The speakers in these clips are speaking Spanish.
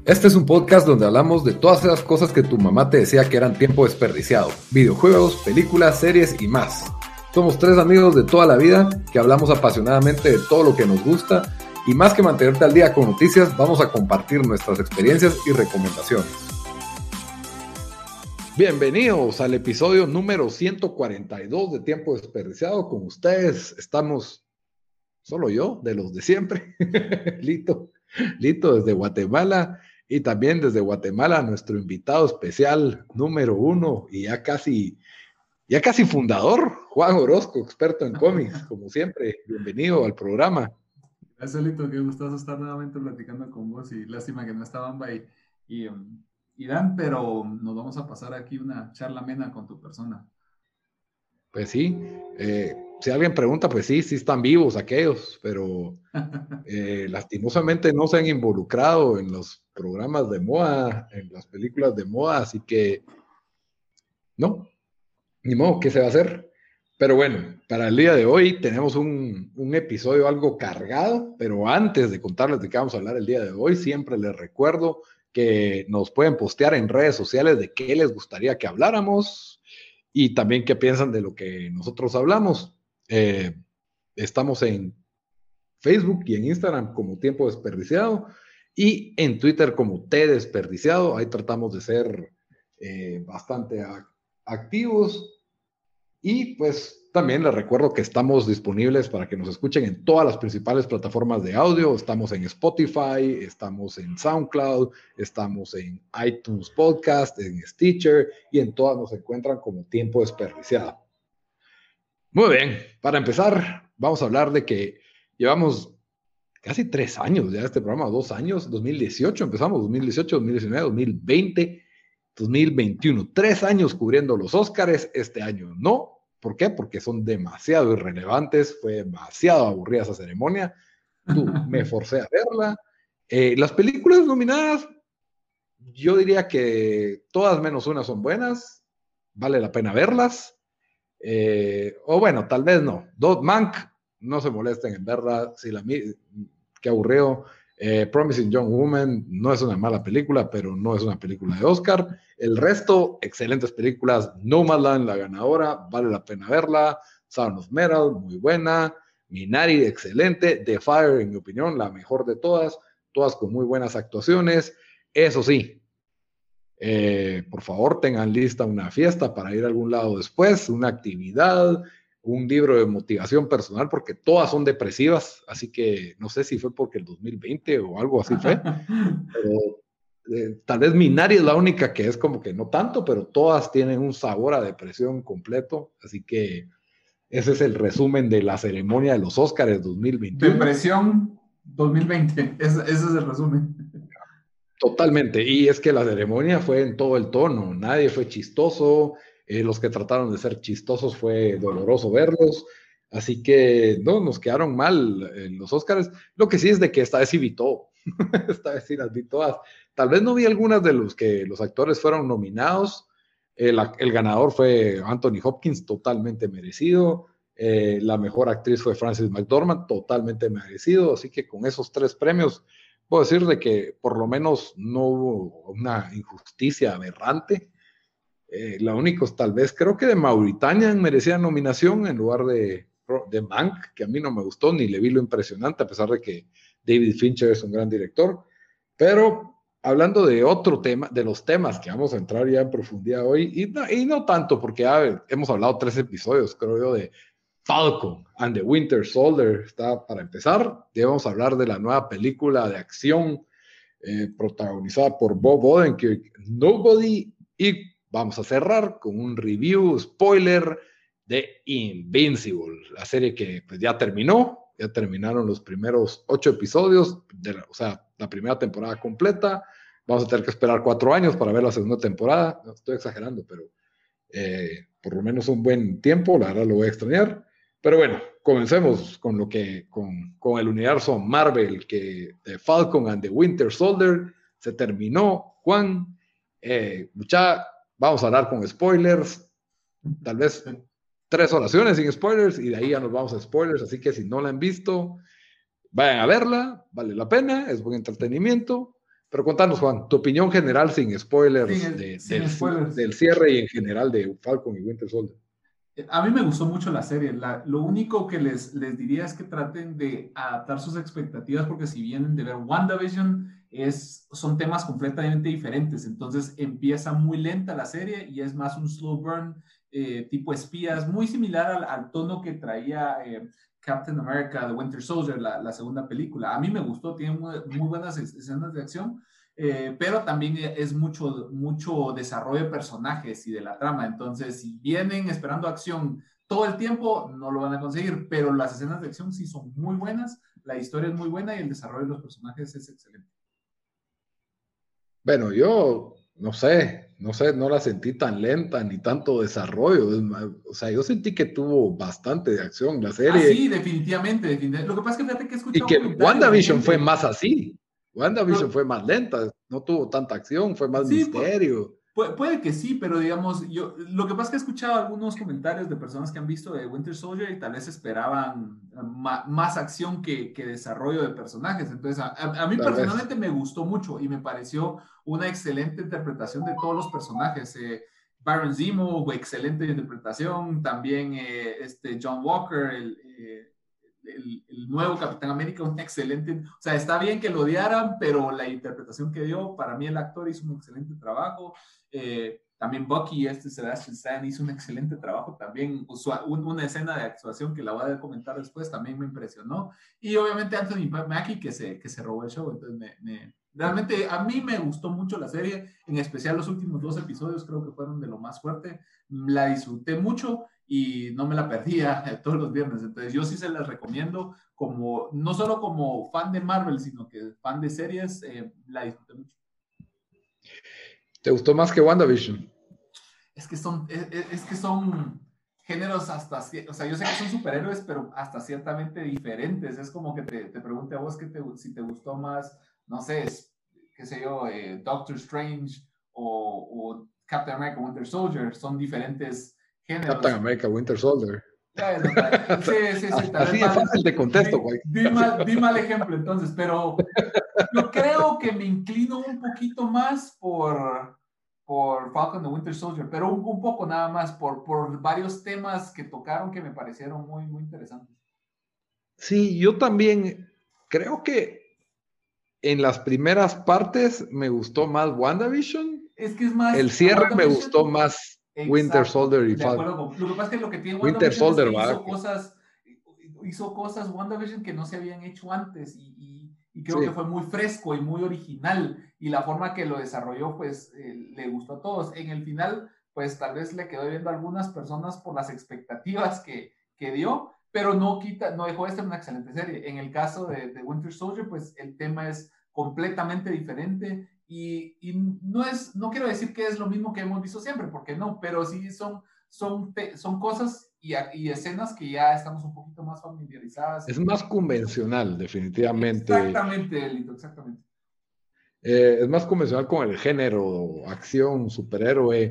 Este es un podcast donde hablamos de todas esas cosas que tu mamá te decía que eran tiempo desperdiciado. Videojuegos, películas, series y más. Somos tres amigos de toda la vida que hablamos apasionadamente de todo lo que nos gusta y más que mantenerte al día con noticias, vamos a compartir nuestras experiencias y recomendaciones. Bienvenidos al episodio número 142 de Tiempo Desperdiciado. Con ustedes estamos solo yo, de los de siempre, Lito desde Guatemala. Y también desde Guatemala, nuestro invitado especial número 1 y ya casi fundador, Juan Orozco, experto en cómics, como siempre. Bienvenido al programa. Gracias, Lito, qué gustazo estar nuevamente platicando con vos y lástima que no está Bamba y Dan, pero nos vamos a pasar aquí una charla amena con tu persona. Pues sí, si alguien pregunta, pues sí están vivos aquellos, pero lastimosamente no se han involucrado en los programas de moda, en las películas de moda, así que no, ni modo, ¿qué se va a hacer? Pero bueno, para el día de hoy tenemos un episodio algo cargado, pero antes de contarles de qué vamos a hablar el día de hoy, siempre les recuerdo que nos pueden postear en redes sociales de qué les gustaría que habláramos y también qué piensan de lo que nosotros hablamos. Estamos en Facebook y en Instagram como Tiempo Desperdiciado y en Twitter como T Desperdiciado. Ahí tratamos de ser bastante activos. Y pues también les recuerdo que estamos disponibles para que nos escuchen en todas las principales plataformas de audio. Estamos en Spotify, estamos en SoundCloud, estamos en iTunes Podcast, en Stitcher y en todas nos encuentran como Tiempo Desperdiciado. Muy bien, para empezar vamos a hablar de que llevamos casi 3 años ya este programa, 2 años, 2018 empezamos, 2018, 2019, 2020, 2021, 3 años cubriendo los Óscares, este año no. ¿Por qué? Porque son demasiado irrelevantes, fue demasiado aburrida esa ceremonia, me forcé a verla. Las películas nominadas, yo diría que todas menos una son buenas, vale la pena verlas, o bueno, tal vez no. Mank, no se molesten en verla, si qué aburrido. Promising Young Woman no es una mala película, pero no es una película de Oscar. El resto, excelentes películas. Nomadland, la ganadora, vale la pena verla. Sound of Metal, muy buena. Minari, excelente. The Fire, en mi opinión, la mejor de todas con muy buenas actuaciones. Eso sí, por favor tengan lista una fiesta para ir a algún lado después, una actividad, un libro de motivación personal, porque todas son depresivas, así que no sé si fue porque el 2020 o algo así fue, pero tal vez Minari es la única que es como que no tanto, pero todas tienen un sabor a depresión completo, así que ese es el resumen de la ceremonia de los Óscares 2021. Depresión 2020, ese es el resumen. Totalmente, y es que la ceremonia fue en todo el tono, nadie fue chistoso, los que trataron de ser chistosos fue doloroso verlos, así que no, nos quedaron mal los Óscares. Lo que sí es de que esta vez sí vi todo, esta vez sí las vi todas. Tal vez no vi algunas de los que los actores fueron nominados, el ganador fue Anthony Hopkins, totalmente merecido, la mejor actriz fue Frances McDormand, totalmente merecido, así que con esos 3 premios puedo decir de que por lo menos no hubo una injusticia aberrante. La única, tal vez, creo que de Mauritania merecía nominación en lugar de Mank, que a mí no me gustó, ni le vi lo impresionante, a pesar de que David Fincher es un gran director. Pero hablando de otro tema, de los temas que vamos a entrar ya en profundidad hoy, y no tanto, porque ya hemos hablado 3 episodios, creo yo, de Falcon and the Winter Soldier está para empezar. Debemos hablar de la nueva película de acción protagonizada por Bob Odenkirk, Nobody, y vamos a cerrar con un review spoiler de Invincible, la serie que pues ya terminaron los primeros 8 episodios, o sea, la primera temporada completa. Vamos a tener que esperar 4 años para ver la segunda temporada. No estoy exagerando, pero por lo menos un buen tiempo, la verdad lo voy a extrañar. Pero bueno, comencemos con con el universo Marvel, que The Falcon and the Winter Soldier se terminó. Juan, vamos a hablar con spoilers, tal vez 3 oraciones sin spoilers y de ahí ya nos vamos a spoilers, así que si no la han visto, vayan a verla, vale la pena, es buen entretenimiento. Pero contanos, Juan, tu opinión general sin spoilers Sin spoilers. del cierre y en general de Falcon y Winter Soldier. A mí me gustó mucho la serie. Lo único que les diría es que traten de adaptar sus expectativas, porque si vienen de ver WandaVision, son temas completamente diferentes. Entonces empieza muy lenta la serie y es más un slow burn tipo espías, muy similar al tono que traía Captain America, The Winter Soldier, la segunda película. A mí me gustó, tiene muy buenas escenas de acción. Pero también es mucho desarrollo de personajes y de la trama. Entonces, si vienen esperando acción todo el tiempo, no lo van a conseguir, pero las escenas de acción sí son muy buenas, la historia es muy buena y el desarrollo de los personajes es excelente. Bueno, yo no sé, no la sentí tan lenta ni tanto desarrollo. O sea, yo sentí que tuvo bastante de acción la serie. Sí, definitivamente. Lo que pasa es que fíjate que he escuchado y que WandaVision fue más así. WandaVision fue más lenta, no tuvo tanta acción, fue más misterio. Puede que sí, pero digamos, lo que pasa es que he escuchado algunos comentarios de personas que han visto de Winter Soldier y tal vez esperaban más acción que desarrollo de personajes. Entonces, a mí personalmente me gustó mucho y me pareció una excelente interpretación de todos los personajes. Baron Zemo, excelente interpretación. También John Walker, el nuevo Capitán América, un excelente. O sea, está bien que lo odiaran, pero la interpretación que dio, para mí el actor hizo un excelente trabajo. También Bucky, Sebastian Stan hizo un excelente trabajo también. Una escena de actuación que la voy a comentar después también me impresionó. Y obviamente Anthony Mackie que se robó el show. Entonces, realmente a mí me gustó mucho la serie, en especial los últimos 2 episodios, creo que fueron de lo más fuerte. La disfruté mucho y no me la perdía todos los viernes. Entonces, yo sí se las recomiendo, no solo como fan de Marvel, sino que fan de series, la disfruté mucho. ¿Te gustó más que WandaVision? Es que son géneros hasta, o sea, yo sé que son superhéroes, pero hasta ciertamente diferentes. Es como que te pregunte a vos si te gustó más, no sé, qué sé yo, Doctor Strange o Captain America Winter Soldier. Son diferentes géneros. Captain America Winter Soldier. Bueno, sí. Así es fácil de contesto, güey. Di mal ejemplo, entonces, pero yo creo que me inclino un poquito más por Falcon the Winter Soldier, pero un poco nada más por varios temas que tocaron que me parecieron muy, muy interesantes. Sí, yo también creo que en las primeras partes me gustó más WandaVision. Es que es más... El cierre me gustó más Winter Soldier y Falcon. Lo que pasa es que lo que tiene Winter Soldier hizo cosas WandaVision que no se habían hecho antes y creo que fue muy fresco y muy original, y la forma que lo desarrolló pues le gustó a todos. En el final pues tal vez le quedó viendo a algunas personas por las expectativas que dio, pero no dejó de ser una excelente serie. En el caso de Winter Soldier pues el tema es completamente diferente y no quiero decir que es lo mismo que hemos visto siempre, porque no, pero sí son cosas y escenas que ya estamos un poquito más familiarizadas. Es más convencional, definitivamente. Exactamente, Lito, exactamente. Es más convencional con el género, acción, superhéroe,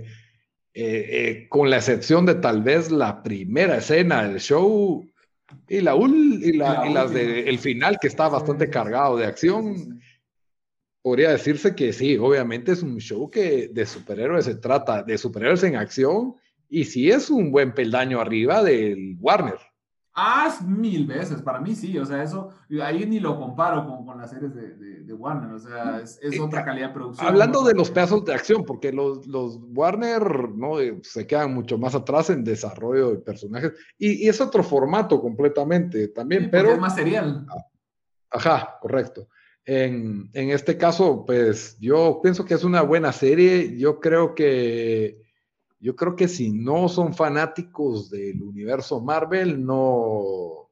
con la excepción de tal vez la primera escena del show y las del final, que está bastante cargado de acción. Sí. Podría decirse que sí, obviamente es un show que de superhéroes se trata, de superhéroes en acción, y sí es un buen peldaño arriba del Warner. 1000 veces, para mí sí, o sea, eso, ahí ni lo comparo con las series de Warner, o sea, es otra calidad de producción. Hablando de los pedazos de acción, porque los Warner no se quedan mucho más atrás en desarrollo de personajes, y es otro formato completamente también, sí, pero... es más serial. Ajá, correcto. En este caso, pues yo pienso que es una buena serie. Yo creo que si no son fanáticos del universo Marvel, no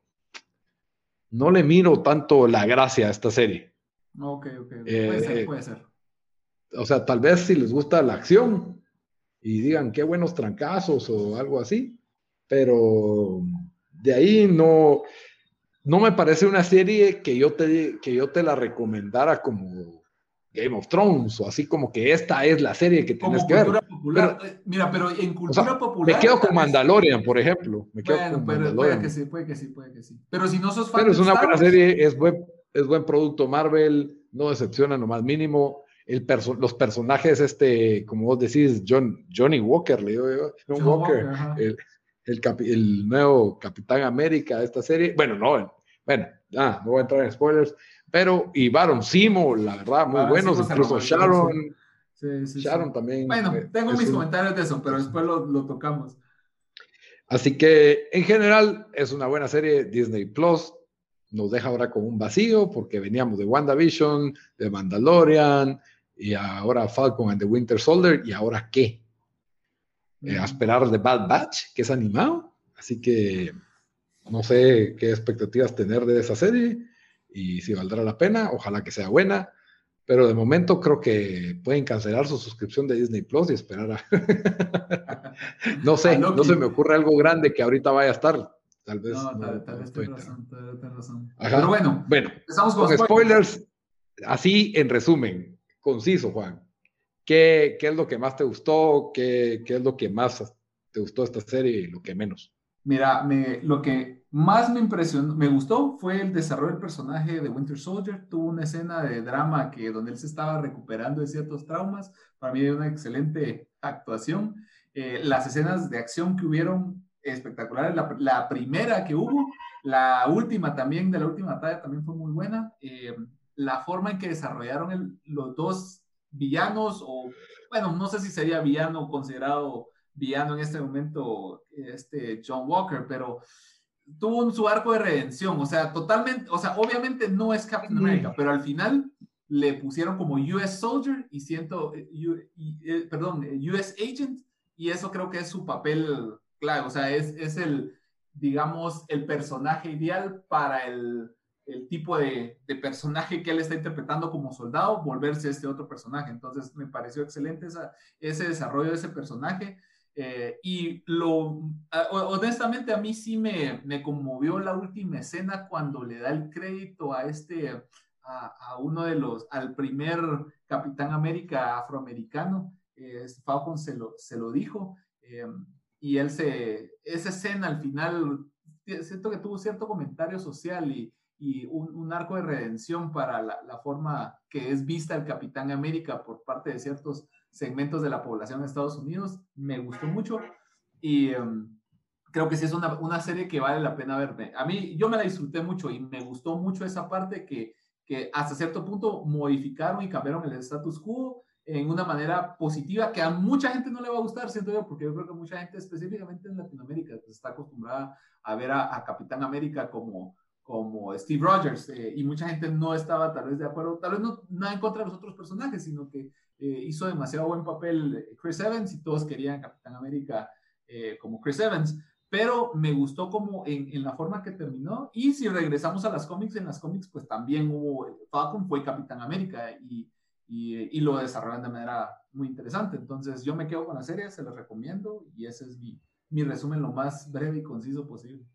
le miro tanto la gracia a esta serie. Ok. Puede ser. O sea, tal vez si les gusta la acción y digan qué buenos trancazos o algo así, pero de ahí no me parece una serie que yo te la recomendara como Game of Thrones, o así como que esta es la serie que tienes que ver. Como cultura popular. Mira, pero en cultura popular... Me quedo con Mandalorian, por ejemplo. Puede que sí. Pero si no sos fan de Star Wars... Pero es una buena serie, es buen producto Marvel, no decepciona lo más mínimo. Los personajes, como vos decís, Johnny Walker, le digo yo, John Walker, el nuevo Capitán América de esta serie. Bueno, no voy a entrar en spoilers, pero y Baron Zemo, la verdad, muy buenos, incluso Sharon. Sharon también. Bueno, tengo mis comentarios de eso, pero después lo tocamos. Así que, en general, es una buena serie. Disney Plus nos deja ahora con un vacío, porque veníamos de WandaVision, de Mandalorian, y ahora Falcon and the Winter Soldier, ¿y ahora qué? A esperar de Bad Batch, que es animado. Así que no sé qué expectativas tener de esa serie y si valdrá la pena. Ojalá que sea buena. Pero de momento creo que pueden cancelar su suscripción de Disney Plus y esperar a... no sé, no se me ocurre algo grande que ahorita vaya a estar. Tal vez tal vez tenés razón. Ajá. Pero bueno, empezamos con spoilers. Así, en resumen, conciso, Juan. ¿Qué es lo que más te gustó? ¿Qué es lo que más te gustó de esta serie y lo que menos? Mira, lo que más me impresionó, me gustó fue el desarrollo del personaje de Winter Soldier. Tuvo una escena de drama donde él se estaba recuperando de ciertos traumas. Para mí era una excelente actuación. Las escenas de acción que hubieron espectaculares. La primera que hubo, la última también, de la última batalla también fue muy buena. La forma en que desarrollaron los dos villanos, o bueno, no sé si sería villano considerado villano en este momento, John Walker, pero tuvo su arco de redención, o sea, totalmente, o sea, obviamente no es Captain America, pero al final le pusieron como US Soldier y US Agent, y eso creo que es su papel clave, o sea, es digamos, el personaje ideal para el tipo de personaje que él está interpretando como soldado, volverse este otro personaje. Entonces, me pareció excelente ese desarrollo de ese personaje. Honestamente, a mí sí me conmovió la última escena cuando le da el crédito a uno al primer Capitán América afroamericano. Falcon se lo dijo. Y esa escena al final, siento que tuvo cierto comentario social y un arco de redención para la forma que es vista el Capitán América por parte de ciertos segmentos de la población de Estados Unidos. Me gustó mucho y creo que sí es una serie que vale la pena verme. A mí, yo me la disfruté mucho y me gustó mucho esa parte que hasta cierto punto modificaron y cambiaron el status quo en una manera positiva que a mucha gente no le va a gustar, siento yo, porque yo creo que mucha gente, específicamente en Latinoamérica, pues, está acostumbrada a ver a Capitán América como Steve Rogers, y mucha gente no estaba tal vez de acuerdo, tal vez no nada en contra de los otros personajes, sino que hizo demasiado buen papel Chris Evans y todos querían Capitán América como Chris Evans, pero me gustó como en la forma que terminó. Y si regresamos a las cómics, en las cómics pues también Falcon fue Capitán América y lo desarrollan de manera muy interesante. Entonces yo me quedo con la serie, se los recomiendo y ese es mi resumen lo más breve y conciso posible.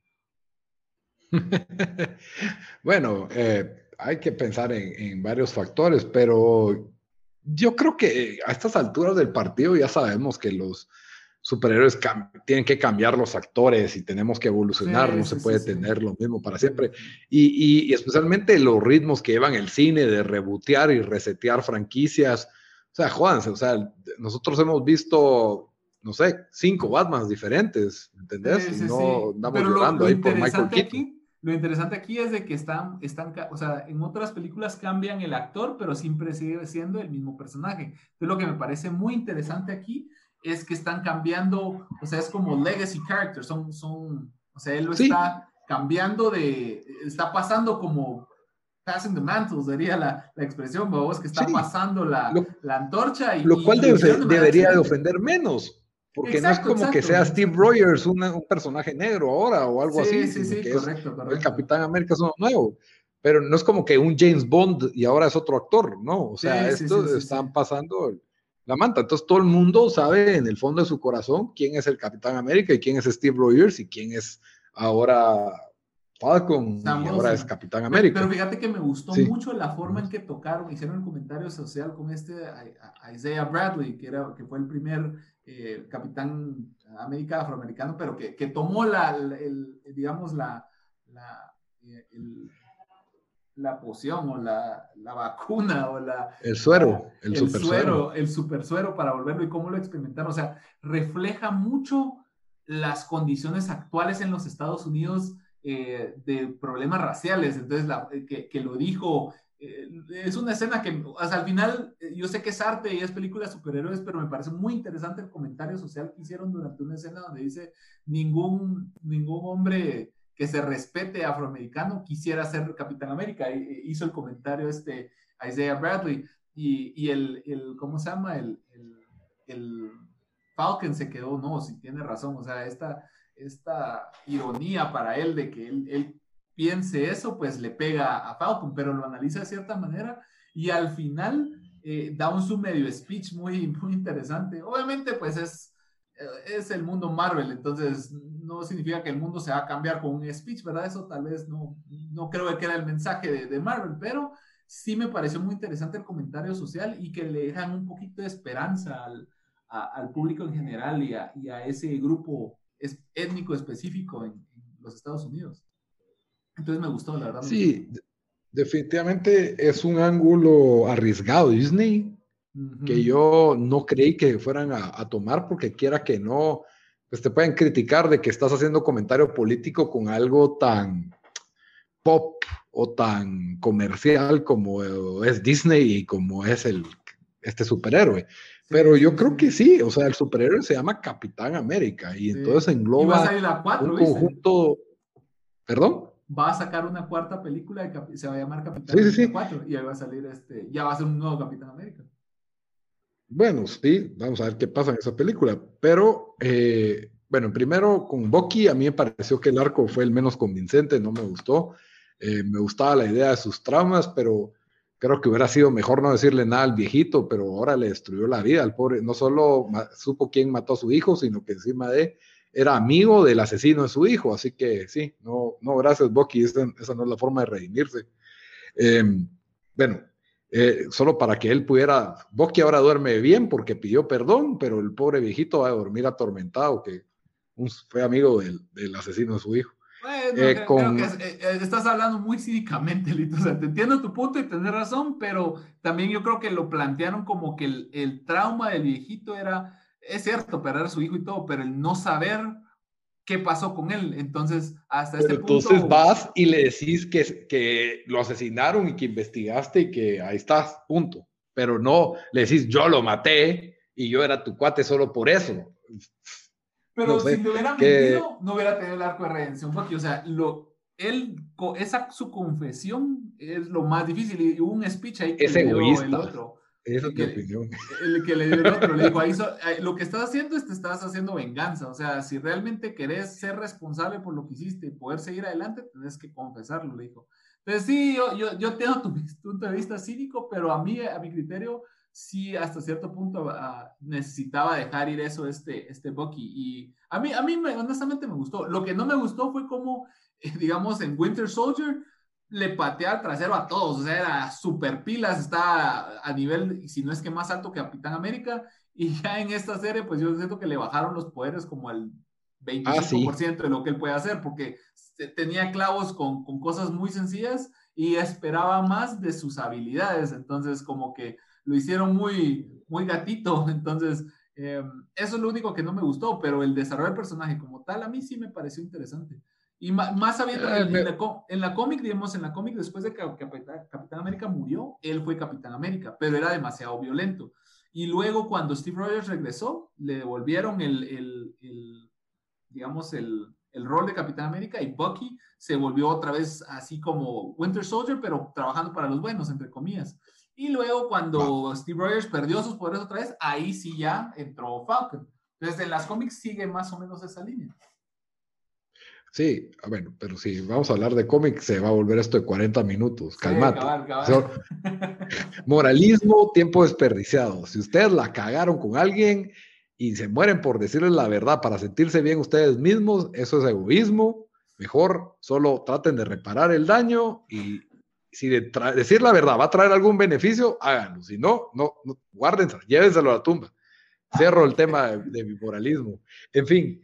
Bueno, hay que pensar en varios factores, pero yo creo que a estas alturas del partido ya sabemos que los superhéroes tienen que cambiar los actores y tenemos que evolucionar, no se puede tener lo mismo para siempre. Y especialmente los ritmos que llevan el cine de rebotear y resetear franquicias. O sea, jódanse, o sea, nosotros hemos visto, no sé, 5 Batmans diferentes, ¿entendés? Y no andamos llorando ahí por Michael Keaton. Lo interesante aquí es de que o sea, en otras películas cambian el actor, pero siempre sigue siendo el mismo personaje. Entonces, lo que me parece muy interesante aquí es que están cambiando, o sea, es como legacy characters, o sea, él lo está cambiando está pasando como passing the mantle, sería la expresión, vos, que está pasando la antorcha. Lo cual debería de ofender menos. Porque no es como que sea Steve Rogers un personaje negro ahora o algo así, sino que correcto. El Capitán América es uno nuevo. Pero no es como que un James Bond y ahora es otro actor, ¿no? O sea, están pasando la manta. Entonces todo el mundo sabe en el fondo de su corazón quién es el Capitán América y quién es Steve Rogers y quién es ahora Falcon y ahora es Capitán América. Pero fíjate que me gustó mucho la forma en que hicieron el comentario social con Isaiah Bradley, que fue el primer Capitán América afroamericano, pero que tomó digamos, la poción o la vacuna o El suero, el super suero. el super suero para volverlo y cómo lo experimentaron. O sea, refleja mucho las condiciones actuales en los Estados Unidos de problemas raciales. Entonces, que lo dijo, es una escena que, o sea, al final, yo sé que es arte y es película de superhéroes, pero me parece muy interesante el comentario social que hicieron durante una escena donde dice, ningún hombre que se respete afroamericano quisiera ser Capitán América. Hizo el comentario Isaiah Bradley y ¿cómo se llama? El Falcon se quedó, no, si tiene razón, o sea, esta ironía para él de que él piense eso, pues le pega a Falcon, pero lo analiza de cierta manera y al final da un su medio speech muy, muy interesante. Obviamente, pues es el mundo Marvel, entonces no significa que el mundo se va a cambiar con un speech, ¿verdad? Eso tal vez no creo que era el mensaje de Marvel, pero sí me pareció muy interesante el comentario social y que le dejan un poquito de esperanza al público en general y a ese grupo étnico específico en los Estados Unidos. Entonces me gustó, la verdad. Sí, definitivamente es un ángulo arriesgado Disney, que yo no creí que fueran a tomar, porque quiera que no, pues te pueden criticar de que estás haciendo comentario político con algo tan pop o tan comercial como es Disney y como es este superhéroe. Pero yo creo que sí, o sea, el superhéroe se llama Capitán América y entonces y va a engloba salir la 4, un ¿viste? conjunto. ¿Perdón? Va a sacar una cuarta película se va a llamar Capitán Sí, sí, América sí. 4 y ahí va a salir ya va a ser un nuevo Capitán América. Bueno, sí, vamos a ver qué pasa en esa película. Pero, bueno, primero con Bucky, a mí me pareció que el arco fue el menos convincente, no me gustó. Me gustaba la idea de sus traumas, pero creo que hubiera sido mejor no decirle nada al viejito, pero ahora le destruyó la vida al pobre. No solo supo quién mató a su hijo, sino que encima era amigo del asesino de su hijo. Así que sí, no, gracias, Bucky, esa no es la forma de redimirse. Bueno, solo para que él pudiera, Bucky ahora duerme bien porque pidió perdón, pero el pobre viejito va a dormir atormentado, que fue amigo del asesino de su hijo. Bueno, creo que estás hablando muy cínicamente, Lito. O sea, te entiendo tu punto y tenés razón, pero también yo creo que lo plantearon como que el trauma del viejito es cierto, perder a su hijo y todo, pero el no saber qué pasó con él. Entonces, hasta Pero este entonces punto. vas y le decís que lo asesinaron y que investigaste y que ahí estás, punto. Pero no le decís yo lo maté y yo era tu cuate solo por eso. Pero No si sé, le hubiera que mentido, no hubiera tenido el arco de redención, porque, o sea, su confesión es lo más difícil. Y hubo un speech ahí que es le dio el egoísta. otro. Esa El es mi que, opinión. el que le dio el otro. Le dijo, lo que estás haciendo es te estás haciendo venganza. O sea, si realmente querés ser responsable por lo que hiciste y poder seguir adelante, tenés que confesarlo, le dijo. Entonces, sí, yo tengo tu punto de vista cínico, pero a mi criterio, sí, hasta cierto punto necesitaba dejar ir eso este Bucky. Y honestamente me gustó. Lo que no me gustó fue como, digamos, en Winter Soldier le patea al trasero a todos. O sea, era super pilas, está a nivel, si no es que más alto que Capitán América. Y ya en esta serie, pues yo siento que le bajaron los poderes como al Ah, sí. 25% de lo que él puede hacer, porque tenía clavos con cosas muy sencillas y esperaba más de sus habilidades. Entonces, como que lo hicieron muy, muy gatito. Entonces, eso es lo único que no me gustó, pero el desarrollo del personaje como tal a mí sí me pareció interesante. Y más sabiendo, en la cómic, digamos, en la cómic, después de que Capitán América murió, él fue Capitán América, pero era demasiado violento. Y luego, cuando Steve Rogers regresó, le devolvieron digamos, el rol de Capitán América y Bucky se volvió otra vez así como Winter Soldier, pero trabajando para los buenos, entre comillas. Y luego Va. cuando Steve Rogers perdió sus poderes otra vez, ahí sí ya entró Falcon. Entonces en las cómics sigue más o menos esa línea. Sí, bueno, pero si vamos a hablar de cómics, se va a volver esto de 40 minutos. Sí, Calmate. cabal. Moralismo, tiempo desperdiciado. Si ustedes la cagaron con alguien y se mueren por decirles la verdad para sentirse bien ustedes mismos, eso es egoísmo. Mejor solo traten de reparar el daño y si decir la verdad va a traer algún beneficio, háganlo. Si no, guárdense, llévenselo a la tumba. Cierro el tema de mi moralismo. En fin,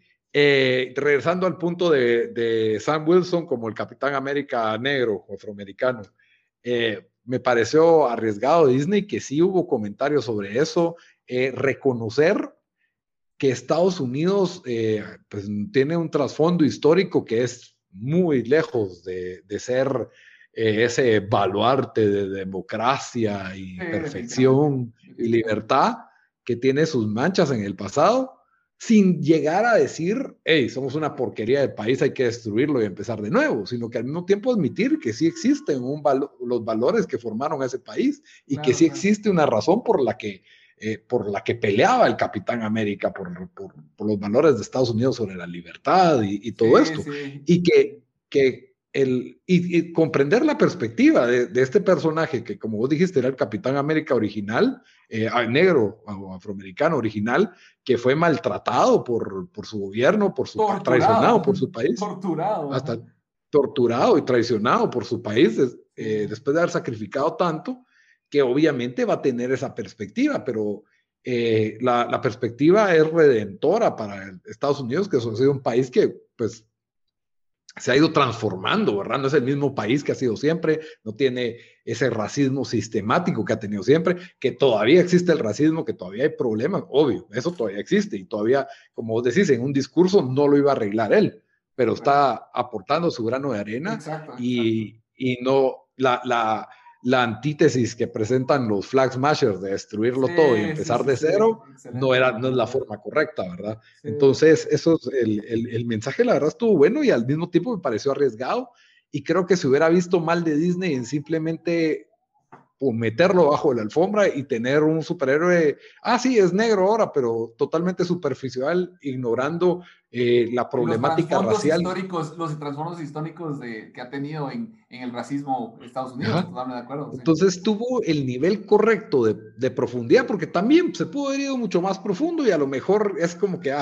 regresando al punto de Sam Wilson como el Capitán América negro, afroamericano. Me pareció arriesgado Disney, que sí hubo comentarios sobre eso, reconocer que Estados Unidos pues, tiene un trasfondo histórico que es muy lejos de ser ese baluarte de democracia y perfección y libertad, que tiene sus manchas en el pasado, sin llegar a decir, hey, somos una porquería de país, hay que destruirlo y empezar de nuevo, sino que al mismo tiempo admitir que sí existen los valores que formaron a ese país y que sí existe una razón por la que peleaba el Capitán América, por los valores de Estados Unidos sobre la libertad y todo esto. Y y comprender la perspectiva de este personaje que, como vos dijiste, era el Capitán América original, negro o afroamericano original, que fue maltratado por su gobierno, traicionado por su país. Hasta torturado y traicionado por su país después de haber sacrificado tanto, que obviamente va a tener esa perspectiva, pero la perspectiva es redentora para Estados Unidos, que ha sido un país que pues se ha ido transformando, ¿verdad? No es el mismo país que ha sido siempre, no tiene ese racismo sistemático que ha tenido siempre, que todavía existe el racismo, que todavía hay problemas, obvio, eso todavía existe y todavía, como vos decís, en un discurso no lo iba a arreglar él, pero está aportando su grano de arena. Y no la antítesis que presentan los Flag Smashers de destruirlo todo y empezar de cero, no es la forma correcta, ¿verdad? Entonces, eso es el mensaje, la verdad, estuvo bueno y al mismo tiempo me pareció arriesgado, y creo que se hubiera visto mal de Disney en simplemente meterlo bajo la alfombra y tener un superhéroe, sí, es negro ahora, pero totalmente superficial, ignorando la problemática racial. Los trasfondos históricos que ha tenido en el racismo de Estados Unidos, totalmente de acuerdo. Entonces tuvo el nivel correcto de profundidad, porque también se pudo haber ido mucho más profundo y a lo mejor es como que,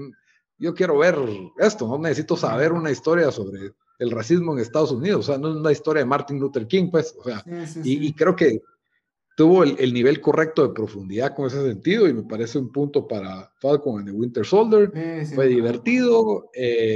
yo quiero ver esto, no necesito saber una historia sobre el racismo en Estados Unidos, o sea, no es una historia de Martin Luther King, pues, o sea, y creo que tuvo el nivel correcto de profundidad con ese sentido, y me parece un punto para Falcon and the Winter Soldier. Fue divertido,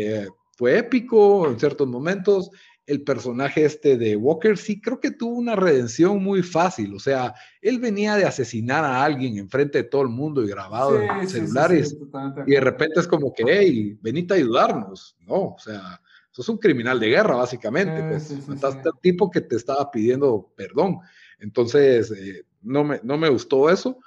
fue épico en ciertos momentos. El personaje de Walker sí creo que tuvo una redención muy fácil, o sea, él venía de asesinar a alguien enfrente de todo el mundo y grabado en celulares, y de repente es como que, hey, venite a ayudarnos, ¿no? O sea, sos un criminal de guerra, básicamente, pues, mataste al tipo que te estaba pidiendo perdón. Entonces, no me gustó eso.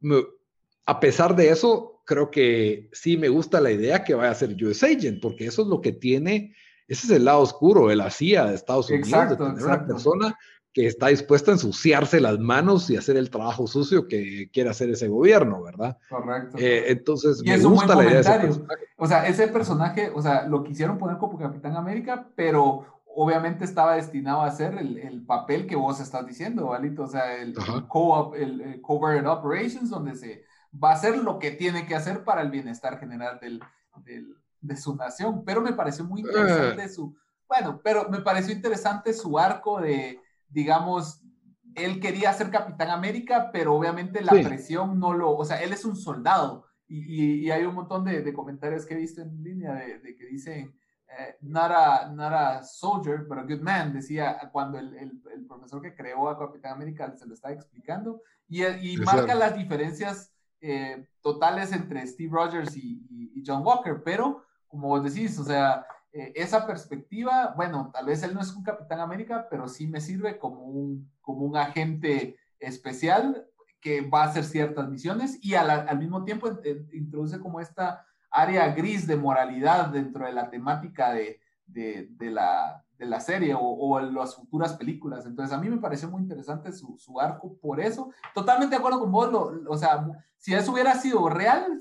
A pesar de eso, creo que sí me gusta la idea que vaya a ser US Agent, porque eso es lo que tiene, ese es el lado oscuro de la CIA de Estados Unidos, de tener una persona que está dispuesta a ensuciarse las manos y hacer el trabajo sucio que quiere hacer ese gobierno, ¿verdad? Correcto. Entonces, me gusta la idea de ese personaje. O sea, ese personaje, o sea, lo quisieron poner como Capitán América, pero obviamente estaba destinado a hacer el papel que vos estás diciendo, ¿valito? O sea, el Covert Operations, donde se va a hacer lo que tiene que hacer para el bienestar general de su nación. Pero me pareció muy interesante pero me pareció interesante su arco de, digamos, él quería ser Capitán América, pero obviamente la presión o sea, él es un soldado, y hay un montón de comentarios que he visto en línea de que dicen, not a soldier, but a good man, decía cuando el profesor que creó a Capitán América se lo estaba explicando, y marca las diferencias totales entre Steve Rogers y John Walker, pero como vos decís, o sea, esa perspectiva, bueno, tal vez él no es un Capitán América, pero sí me sirve como un agente especial que va a hacer ciertas misiones, y al mismo tiempo introduce como esta área gris de moralidad dentro de la temática de la serie o las futuras películas. Entonces a mí me pareció muy interesante su arco por eso. Totalmente de acuerdo con vos, o sea, si eso hubiera sido real,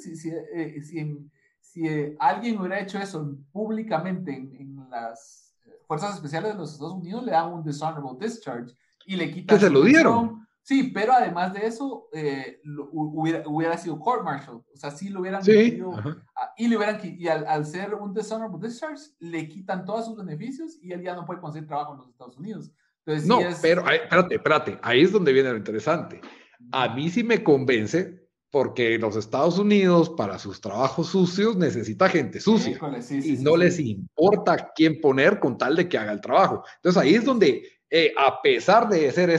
si alguien hubiera hecho eso públicamente en las fuerzas especiales de los Estados Unidos, le dan un dishonorable discharge y le quitan que se lo dieron. Sí, pero además de eso, hubiera sido court martial, o sea, sí lo hubieran metido, y al ser un dishonorable discharge, le quitan todos sus beneficios y él ya no puede conseguir trabajo en los Estados Unidos. Entonces, no, pero espérate, ahí es donde viene lo interesante. A mí sí me convence, porque los Estados Unidos, para sus trabajos sucios, necesita gente sucia, y no les importa quién poner con tal de que haga el trabajo. Entonces ahí es donde a pesar de ser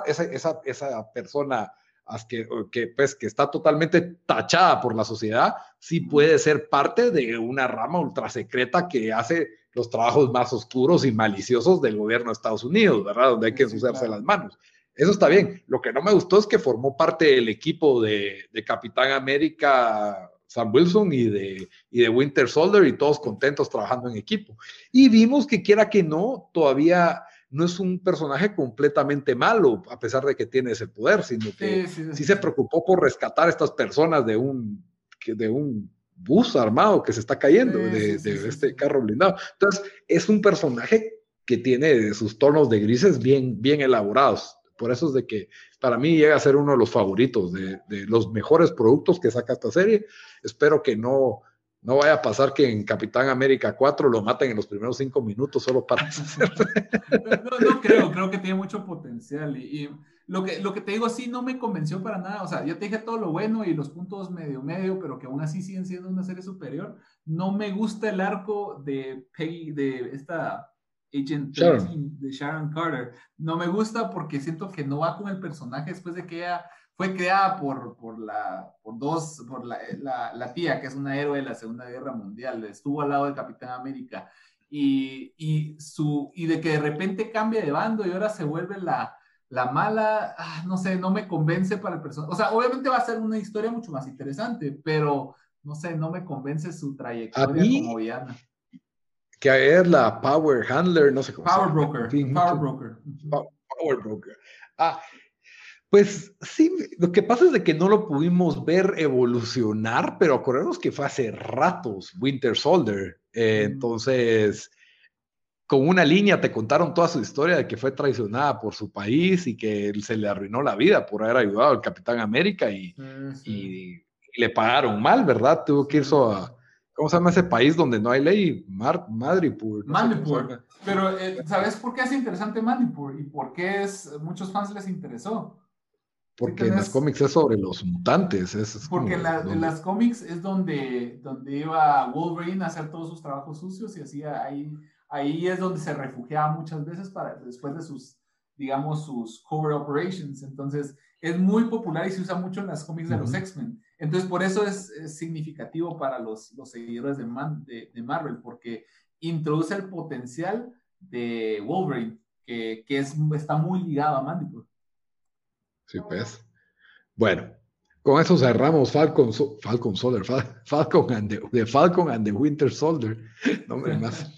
esa persona que está totalmente tachada por la sociedad, sí puede ser parte de una rama ultrasecreta que hace los trabajos más oscuros y maliciosos del gobierno de Estados Unidos, ¿verdad? Donde hay que ensuciarse las manos. Eso está bien. Lo que no me gustó es que formó parte del equipo de Capitán América, Sam Wilson, y de Winter Soldier, y todos contentos trabajando en equipo. Y vimos que quiera que no, todavía no es un personaje completamente malo, a pesar de que tiene ese poder, sino que sí se preocupó por rescatar a estas personas de un bus armado que se está cayendo, de carro blindado. Entonces, es un personaje que tiene sus tonos de grises bien, bien elaborados. Por eso es de que para mí llega a ser uno de los favoritos, de los mejores productos que saca esta serie. Espero que no vaya a pasar que en Capitán América 4 lo maten en los primeros 5 minutos solo para no creo que tiene mucho potencial. Y lo que te digo, sí, no me convenció para nada. O sea, yo te dije todo lo bueno y los puntos medio, pero que aún así siguen siendo una serie superior. No me gusta el arco de Peggy, de esta Agent de Sharon Carter. No me gusta porque siento que no va con el personaje después de que ella fue creada por la tía, que es una héroe de la Segunda Guerra Mundial. Estuvo al lado de Capitán América. Y de que de repente cambia de bando y ahora se vuelve la mala, no sé, no me convence para el personaje. O sea, obviamente va a ser una historia mucho más interesante, pero no sé, no me convence su trayectoria como villana. Que es la Power Handler, no sé cómo Power se llama. Broker. Power Broker. Pues sí, lo que pasa es de que no lo pudimos ver evolucionar, pero acordemos que fue hace ratos Winter Soldier. Entonces, con una línea te contaron toda su historia de que fue traicionada por su país y que se le arruinó la vida por haber ayudado al Capitán América y le pagaron mal, ¿verdad? Tuvo que irse a... ¿Cómo se llama ese país donde no hay ley? Madripoor. Madripoor. Pero, ¿sabes por qué es interesante Madripoor? ¿Y por qué muchos fans les interesó? Porque en las cómics es sobre los mutantes. Porque en las cómics es donde iba Wolverine a hacer todos sus trabajos sucios y hacía ahí es donde se refugiaba muchas veces después de sus cover operations. Entonces, es muy popular y se usa mucho en las cómics de los X-Men. Entonces, por eso es significativo para los seguidores de Marvel, porque introduce el potencial de Wolverine, que está muy ligado a Mandible. Sí, pues. Bueno, con eso cerramos Falcon and the Winter Soldier. Nombre más.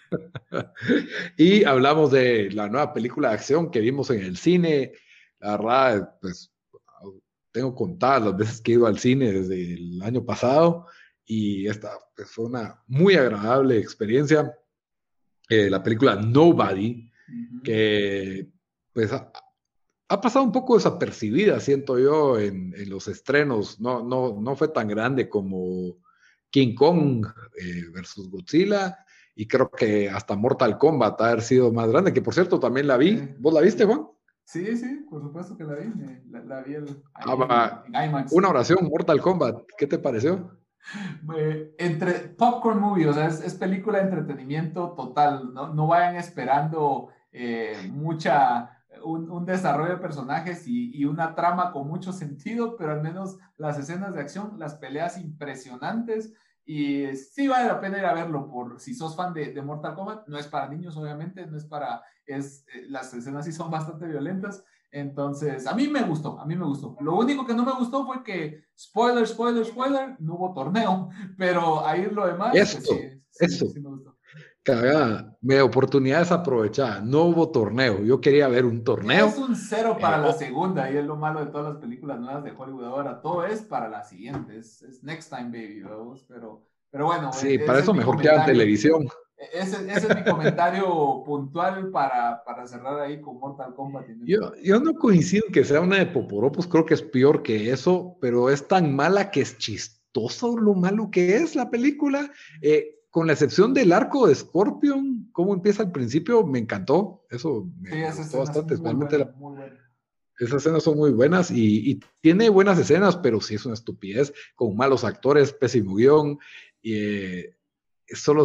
Y hablamos de la nueva película de acción que vimos en el cine. La verdad, pues tengo contadas las veces que he ido al cine desde el año pasado y esta pues, fue una muy agradable experiencia. La película Nobody, que pues ha pasado un poco desapercibida, siento yo, en los estrenos. No fue tan grande como King Kong versus Godzilla, y creo que hasta Mortal Kombat ha sido más grande, que por cierto también la vi. ¿Vos la viste, Juan? Sí, por supuesto que la vi. La vi en IMAX. Una oración, Mortal Kombat, ¿qué te pareció? Entre popcorn movie, o sea, es película de entretenimiento total. No vayan esperando un desarrollo de personajes y una trama con mucho sentido, pero al menos las escenas de acción, las peleas impresionantes, y sí vale la pena ir a verlo. Si sos fan de Mortal Kombat, no es para niños, obviamente, las escenas sí son bastante violentas. Entonces, a mí me gustó. Lo único que no me gustó fue que, spoiler, no hubo torneo, pero ahí lo demás, eso. Sí me gustó. Cagada, mi oportunidad desaprovechada. No hubo torneo. Yo quería ver un torneo. Es un 0 para la segunda, y es lo malo de todas las películas nuevas de Hollywood ahora. Todo es para la siguiente. Es next time, baby, ¿verdad? Pero bueno. Sí, para eso mejor que hagan televisión. Ese es mi comentario puntual para cerrar ahí con Mortal Kombat. Yo no coincido que sea una de Poporopos, creo que es peor que eso, pero es tan mala que es chistoso lo malo que es la película. Con la excepción del arco de Scorpion, cómo empieza al principio, me encantó. Eso me gustó bastante. Esas escenas son muy buenas y tiene buenas escenas, pero sí es una estupidez, con malos actores, pésimo guión. Solo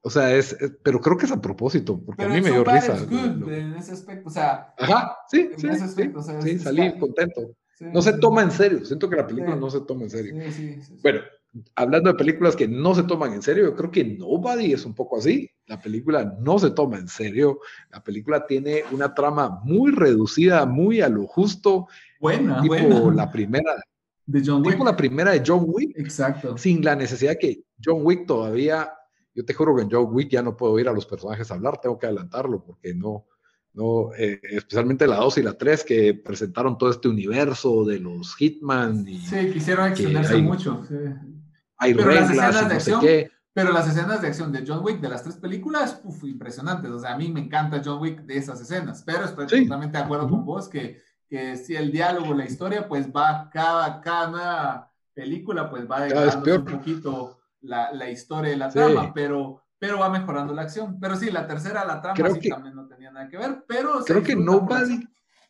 O sea, pero creo que es a propósito, porque a Pero mí it's me so dio bad risa. it's good en ese aspecto, o sea, Ajá, sí, en sí, ese sí, aspecto, o sea, sí, salí contento. sí, No se sí, toma en serio, siento que la sí, película no se toma en serio. sí, sí, sí, sí. Bueno, hablando de películas que no se toman en serio, yo creo que Nobody es un poco así. La película no se toma en serio. La película tiene una trama muy reducida, muy a lo justo, Buena, tipo buena, la primera, de John tipo la Wick, primera de John Wick, exacto. sin la necesidad que John Wick todavía, yo te juro que en John Wick ya no puedo ir a los personajes a hablar, tengo que adelantarlo porque especialmente la 2 y la 3 que presentaron todo este universo de los Hitman y Sí, quisieron que extenderse mucho, sí. hay Pero las reglas y escenas de no sé acción, qué. pero las escenas de acción de John Wick de las tres películas, uf, impresionantes. O sea, a mí me encanta John Wick de esas escenas, pero estoy Sí. totalmente de acuerdo con Uh-huh. vos que si el diálogo, la historia, pues va cada nueva película, pues va Cada vez degradándose peor. un poquito la historia y la trama, Sí. pero va mejorando la acción. Pero sí, la tercera, la trama Creo sí que, también no tenía nada que ver, pero se creo que disfruta por la Nobody, acción.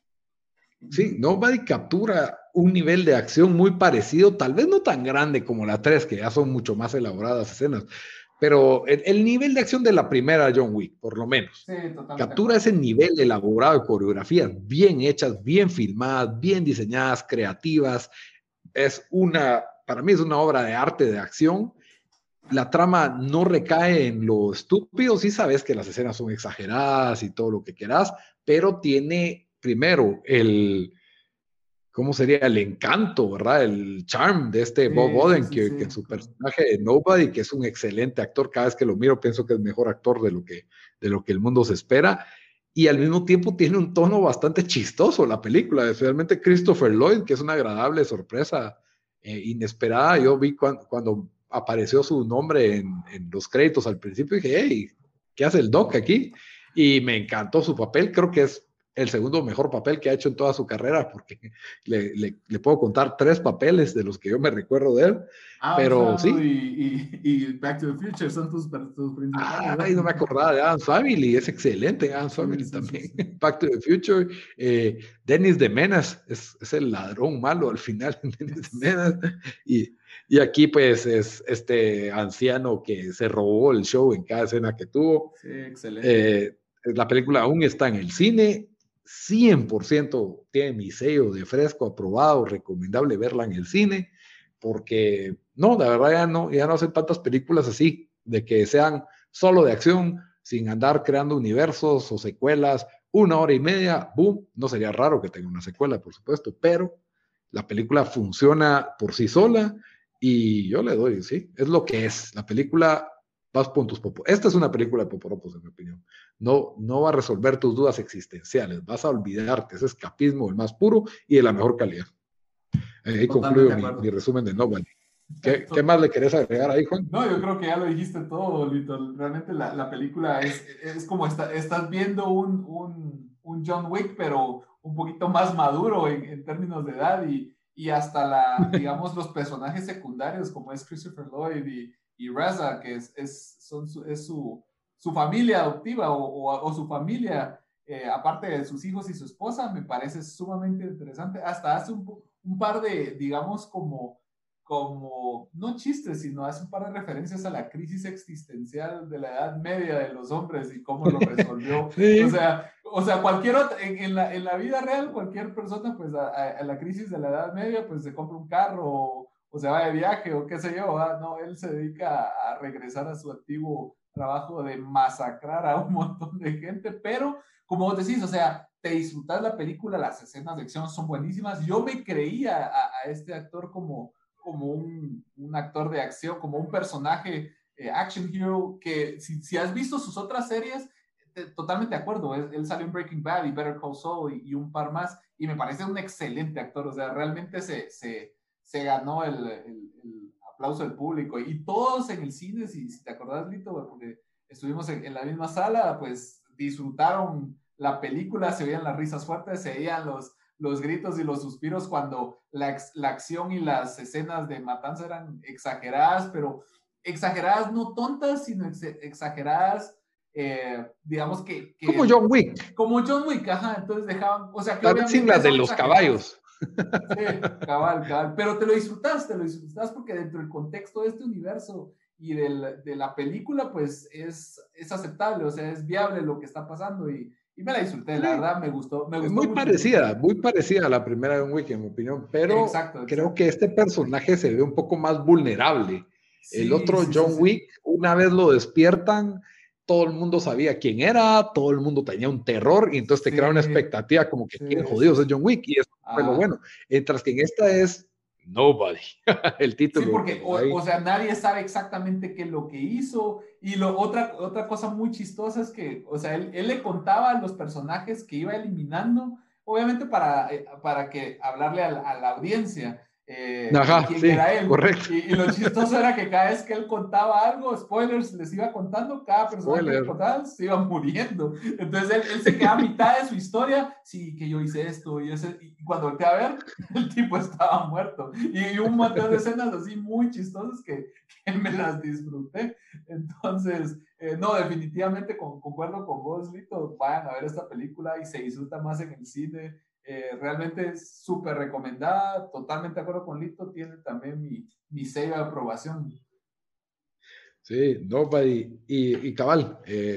sí, Nobody captura un nivel de acción muy parecido, tal vez no tan grande como la 3 que ya son mucho más elaboradas escenas, pero el nivel de acción de la primera John Wick, por lo menos. Sí, totalmente de Captura acuerdo. ese nivel elaborado de coreografías bien hechas, bien filmadas, bien diseñadas, creativas. Para mí es una obra de arte de acción. La trama no recae en lo estúpido, sí sabes que las escenas son exageradas y todo lo que quieras, pero tiene primero ¿cómo sería? El encanto, ¿verdad? El charm de este Bob Sí, sí, sí, Odenkirk, sí. que su personaje de Nobody, que es un excelente actor, cada vez que lo miro pienso que es mejor actor de lo que el mundo se espera, y al mismo tiempo tiene un tono bastante chistoso la película, especialmente Christopher Lloyd, que es una agradable sorpresa inesperada. Yo vi cuando apareció su nombre en los créditos al principio y dije, hey, ¿qué hace el Doc aquí? Y me encantó su papel, creo que es el segundo mejor papel que ha hecho en toda su carrera, porque le puedo contar 3 papeles de los que yo me recuerdo de él, Adam pero Travel sí. y Back to the Future son tus principales, Ay, no me ¿no? acordaba de Adam's Family, es excelente Adam's Sí, Family sí, sí, también. sí. Back to the Future, Dennis de Menas es el ladrón malo al final, Dennis de Menas. Y aquí pues es este anciano que se robó el show en cada escena que tuvo. Sí, excelente. Eh, la película aún está en el cine, 100% tiene mi sello de fresco, aprobado, recomendable verla en el cine, porque no, la verdad ya no hacen tantas películas así, de que sean solo de acción, sin andar creando universos o secuelas, 1 hora y media, boom, no sería raro que tenga una secuela, por supuesto, pero la película funciona por sí sola y yo le doy, sí, es lo que es. La película vas con tus popos. Esta es una película de poporopos, en mi opinión. No va a resolver tus dudas existenciales. Vas a olvidarte ese escapismo el más puro y de la mejor calidad. Ahí Totalmente concluyo de mi acuerdo. resumen de Nobody. ¿Qué más le querés agregar ahí, Juan? No, yo creo que ya lo dijiste todo, Lito. Realmente la película es como estás viendo un John Wick, pero un poquito más maduro en términos de edad y hasta digamos, los personajes secundarios como es Christopher Lloyd y Reza, que es su familia adoptiva o su familia, aparte de sus hijos y su esposa, me parece sumamente interesante. Hasta hace un par de, digamos, no chistes, sino hace un par de referencias a la crisis existencial de la Edad Media de los hombres y cómo lo resolvió. Sí. O sea cualquier otra, en la vida real, cualquier persona, pues a la crisis de la Edad Media, pues se compra un carro o se va de viaje o qué sé yo, ¿verdad? No, él se dedica a regresar a su antiguo trabajo de masacrar a un montón de gente, pero como vos decís, o sea, te disfrutas la película, las escenas de acción son buenísimas. Yo me creía a este actor como un actor de acción, como un personaje action hero, que si has visto sus otras series, totalmente de acuerdo, él salió en Breaking Bad y Better Call Saul y un par más, y me parece un excelente actor, o sea, realmente se ganó el aplauso del público, y todos en el cine, si te acordás, Lito, porque estuvimos en la misma sala, pues disfrutaron la película, se veían las risas fuertes, se veían los gritos y los suspiros cuando la acción y las escenas de matanza eran exageradas, pero exageradas no tontas, sino exageradas, digamos Como John Wick, como John Wick, ajá, entonces dejaban, o sea que tal vez sin obviamente las de son los exageradas. caballos. Sí, cabal, pero te lo disfrutas porque dentro del contexto de este universo y de la película, pues es aceptable, o sea, es viable lo que está pasando y me la disfruté, Sí, la verdad, me gustó muy mucho, me gustó parecida, mucho. muy parecida a la primera de John Wick, en mi opinión, pero Exacto, creo que exacto. este personaje se ve un poco más vulnerable. El Sí, otro sí, sí, John sí. Wick, una vez lo despiertan, todo el mundo sabía quién era, todo el mundo tenía un terror, y entonces te Sí, crea una expectativa como que quién sí, sí, jodidos es sí. John Wick, y eso fue lo Ajá. bueno. Mientras que en esta es Nobody, el Sí, título que porque, le da ahí. o sea, nadie sabe exactamente qué es lo que hizo. Y otra cosa muy chistosa es que, o sea, él le contaba a los personajes que iba eliminando, obviamente para que hablarle a la audiencia de Ajá, quién sí, era él. correcto. Y lo chistoso era que cada vez que él contaba algo, spoilers, les iba contando, cada personaje que le Spoiler. contaba se iba muriendo. Entonces él se quedaba a mitad de su historia, sí, que yo hice esto, y cuando volteé a ver, el tipo estaba muerto. Y un montón de escenas así muy chistosas que me las disfruté. Entonces, no, definitivamente concuerdo con vos, Lito. Vayan a ver esta película y se disfruta más en el cine. Realmente es súper recomendada. Totalmente de acuerdo con Lito. Tiene también mi sello de aprobación. Sí, Nobody. Y cabal,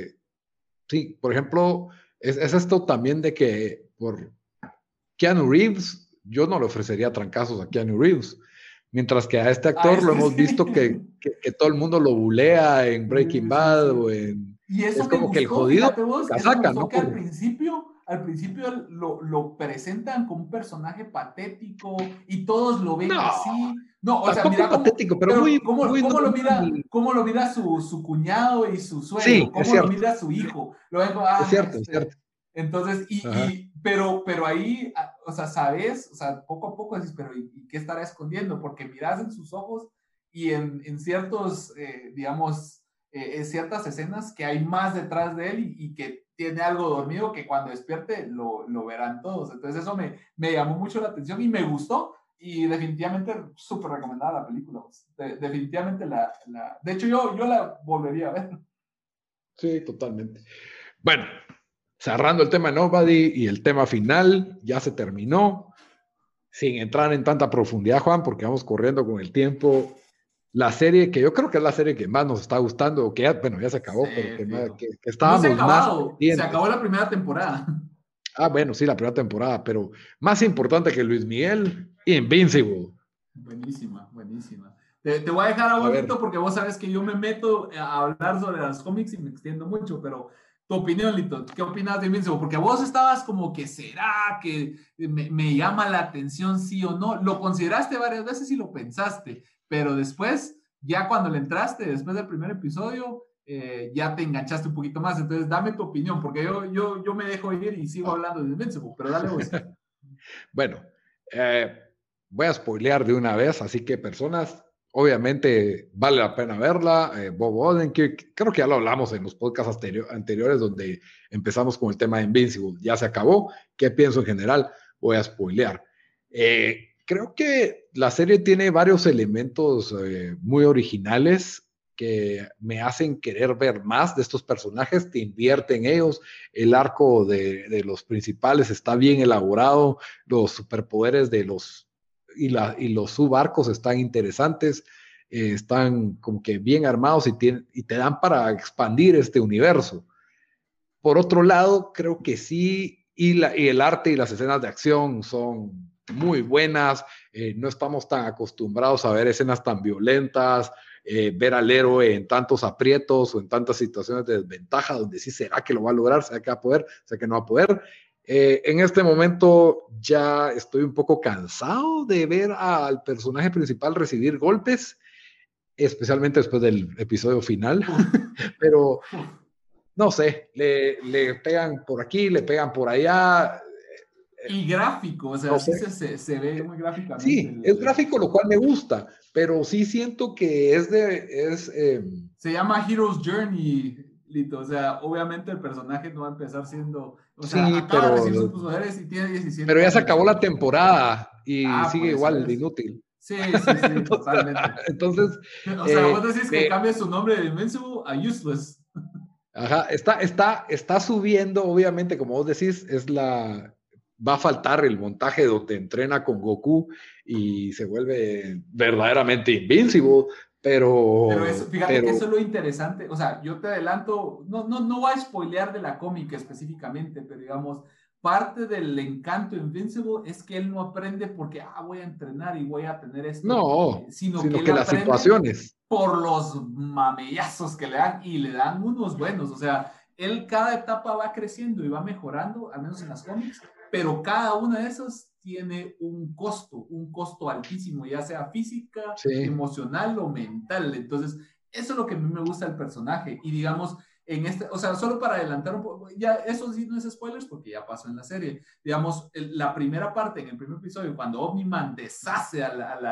sí, por ejemplo, es esto también de que por Keanu Reeves, yo no le ofrecería trancazos a Keanu Reeves. Mientras que a este A actor lo este hemos sí. visto que todo el mundo lo bulea en Breaking Sí, sí, Bad sí. o en... Y eso Es me como que el gustó, jodido fíjate vos, eso me casaca, gustó ¿no? que al principio lo presentan como un personaje patético y todos lo ven No, así. No, o sea, tampoco mira patético, pero pero muy normal. cómo lo mira su cuñado y su suegro, Sí, cómo lo mira su hijo. Lo ven como, es cierto, es cierto. Entonces, Ajá. pero ahí, o sea, sabes, o sea, poco a poco dices, pero ¿y qué estará escondiendo? Porque miras en sus ojos y en ciertos, digamos, ciertas escenas que hay más detrás de él y que tiene algo dormido que cuando despierte lo verán todos. Entonces eso me llamó mucho la atención y me gustó y definitivamente súper recomendada la película. Definitivamente de hecho yo la volvería a ver. Sí, totalmente. Bueno, cerrando el tema de Nobody y el tema final, ya se terminó. Sin entrar en tanta profundidad, Juan, porque vamos corriendo con el tiempo. La serie que yo creo que es la serie que más nos está gustando, o que ya, bueno, ya se acabó, pero Sí, fijo. que No se ha estábamos más acabado, se acabó pendientes. la primera temporada. Ah, bueno, sí, la primera temporada, pero más importante que Luis Miguel, Invincible. Buenísima, buenísima. Te voy a dejar a A ver, bonito porque vos sabes que yo me meto a hablar sobre los cómics y me extiendo mucho, pero tu opinión, Lito, ¿qué opinas de Invincible? Porque vos estabas como que será que me llama la atención sí o no. Lo consideraste varias veces y lo pensaste, pero después, ya cuando le entraste, después del primer episodio, ya te enganchaste un poquito más. Entonces, dame tu opinión, porque yo me dejo ir y sigo ah, hablando de Invincible, pero dale vos. bueno, eh, voy a spoilear de una vez, así que personas, obviamente vale la pena verla. Bob Odenkirk, creo que ya lo hablamos en los podcasts anteriores donde empezamos con el tema de Invincible. Ya se acabó. ¿Qué pienso en general? Voy a spoilear. Creo que la serie tiene varios elementos muy originales que me hacen querer ver más de estos personajes, te invierte en ellos, el arco de los principales está bien elaborado, los superpoderes de y los subarcos están interesantes, están como que bien armados y te dan para expandir este universo. Por otro lado, creo que sí, y el arte y las escenas de acción son muy buenas, no estamos tan acostumbrados a ver escenas tan violentas, ver al héroe en tantos aprietos o en tantas situaciones de desventaja, donde sí será que lo va a lograr, será que va a poder, será que no va a poder. En este momento ya estoy un poco cansado de ver al personaje principal recibir golpes, especialmente después del episodio final, Uf, pero uf. no sé, le pegan por aquí, le pegan por allá, Y gráfico, o sea, no sí sé. se ve muy gráficamente. Sí, es gráfico, lo cual me gusta, pero sí siento que Se llama Hero's Journey, Lito. O sea, obviamente el personaje no va a empezar siendo, o sea, sí, acaba de recibir sus poderes y tiene 17 pero ya se años. acabó la temporada y Ah, sigue por eso igual de es. inútil. Sí, sí, sí, totalmente. Entonces, O sea, vos decís que me, cambie su nombre de Invincible a Useless. ajá, está subiendo, obviamente, como vos decís, va a faltar el montaje donde entrena con Goku y se vuelve verdaderamente invincible, Pero eso, fíjate que eso es lo interesante. O sea, yo te adelanto, no voy a spoilear de la cómica específicamente, pero digamos, parte del encanto de Invincible es que él no aprende porque, voy a entrenar y voy a tener esto, No, sino que sino él que las aprende situaciones. por los mamellazos que le dan y le dan unos buenos. O sea, él cada etapa va creciendo y va mejorando, al menos en las cómics, pero cada una de esas tiene un costo altísimo, ya sea física, Sí, emocional o mental. Entonces, eso es lo que a mí me gusta del personaje. Y digamos, en este, o sea, solo para adelantar un poco, ya eso sí no es spoilers porque ya pasó en la serie. Digamos, la primera parte, en el primer episodio, cuando Omni-Man deshace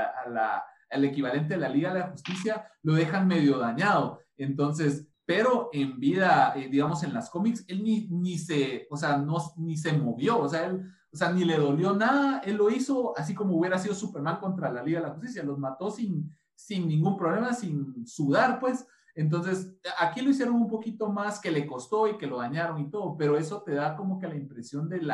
al equivalente de la Liga de la Justicia, lo dejan medio dañado. Entonces, pero en vida, digamos, en las cómics, él ni se, o sea, ni se movió, o sea, él, o sea, ni le dolió nada, él lo hizo así como hubiera sido Superman contra la Liga de la Justicia, los mató sin ningún problema, sin sudar, pues. Entonces, aquí lo hicieron un poquito más que le costó y que lo dañaron y todo, pero eso te da como que la impresión de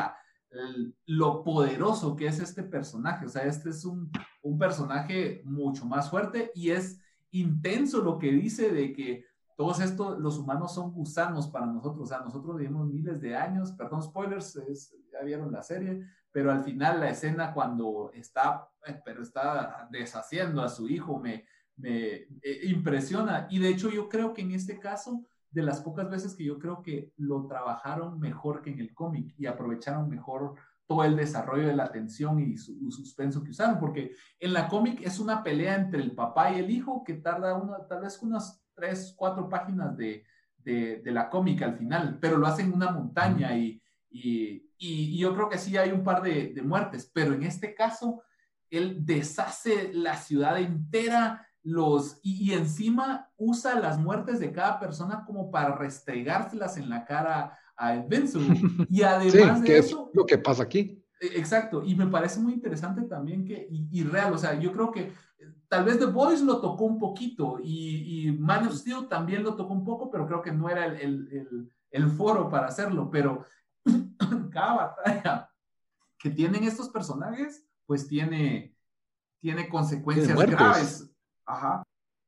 lo poderoso que es este personaje. O sea, este es un personaje mucho más fuerte y es intenso lo que dice de que todos estos, los humanos son gusanos para nosotros. O sea, nosotros vivimos miles de años, perdón, spoilers, ya vieron la serie, pero al final la escena cuando está deshaciendo a su hijo me impresiona. Y de hecho yo creo que en este caso, de las pocas veces que yo creo que lo trabajaron mejor que en el cómic y aprovecharon mejor todo el desarrollo de la tensión y suspenso que usaron, porque en la cómic es una pelea entre el papá y el hijo que tarda tal vez unas 3, 4 páginas de la cómica al final, pero lo hacen en una montaña y yo creo que sí hay un par de muertes, pero en este caso él deshace la ciudad entera y encima usa las muertes de cada persona como para restregárselas en la cara a Invincible. Y además sí, de que es eso, lo que pasa aquí. exacto, y me parece muy interesante también y real, o sea, yo creo que tal vez The Boys lo tocó un poquito y Man of Steel también lo tocó un poco, pero creo que no era el foro para hacerlo, pero cada batalla que tienen estos personajes, pues tiene Tiene consecuencias muertes. graves. Ajá.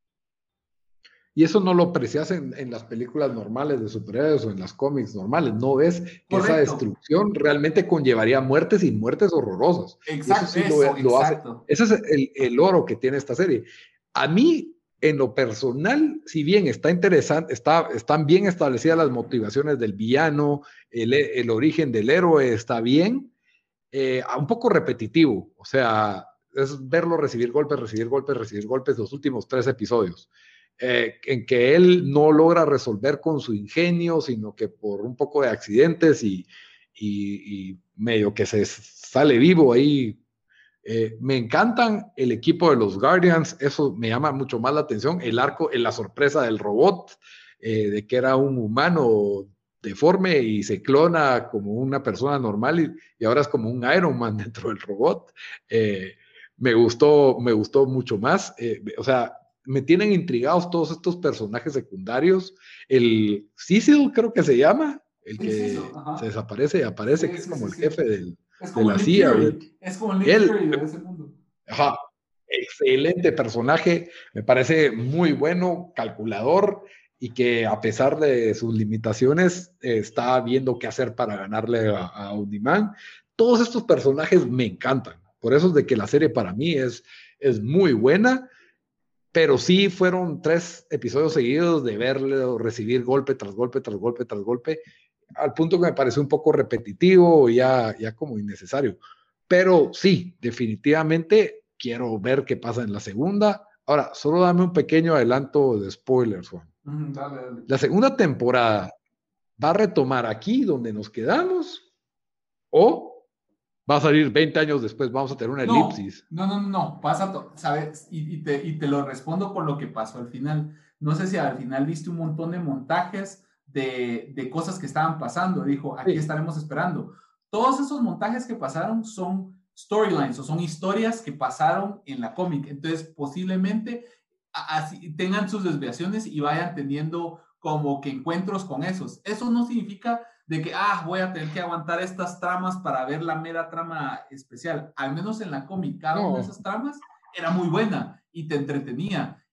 Y eso no lo aprecias en las películas normales de superhéroes o en las cómics normales. No ves que esa Correcto. destrucción realmente conllevaría muertes y muertes horrorosas. Y eso Exacto, sí eso, lo hace. exacto. Ese es el oro que tiene esta serie. A mí, en lo personal, si bien está interesante, están bien establecidas las motivaciones del villano, el origen del héroe está bien, un poco repetitivo. O sea, es verlo recibir golpes, recibir golpes, recibir golpes los últimos 3 episodios. En que él no logra resolver con su ingenio, sino que por un poco de accidentes y medio que se sale vivo ahí. Me encantan el equipo de los Guardians, eso me llama mucho más la atención, el arco, la sorpresa del robot, de que era un humano deforme y se clona como una persona normal y ahora es como un Iron Man dentro del robot. Me gustó mucho más. O sea, me tienen intrigados todos estos personajes secundarios. El Cecil creo que se llama, el Sí, sí, eso, que se ajá. desaparece y aparece, Sí, que es sí, como sí, el sí. jefe Es de como el la Nick CIA. Fury. Es como el Nick Él, Fury de ese mundo. ajá, excelente personaje, me parece muy bueno, calculador y que a pesar de sus limitaciones está viendo qué hacer para ganarle a Omniman. Todos estos personajes me encantan, por eso es de que la serie para mí es muy buena, pero sí fueron 3 episodios seguidos de verle recibir golpe tras golpe, tras golpe, tras golpe, al punto que me pareció un poco repetitivo, ya como innecesario. Pero sí, definitivamente quiero ver qué pasa en la segunda. Ahora, solo dame un pequeño adelanto de spoilers, Juan. Dale, dale. La segunda temporada va a retomar aquí donde nos quedamos o va a salir 20 años después, vamos a tener una No, elipsis. no, no, no, no, pasa, ¿sabes? Y te lo respondo con lo que pasó al final. No sé si al final viste un montón de montajes de cosas que estaban pasando. Dijo, aquí Sí, estaremos esperando. Todos esos montajes que pasaron son storylines o son historias que pasaron en la cómic. Entonces, posiblemente así tengan sus desviaciones y vayan teniendo como que encuentros con esos. Eso no significa de que, voy a tener que aguantar estas tramas para ver la mera trama especial. Al menos en la cómic, cada una de no, esas tramas era muy buena y te entretenía.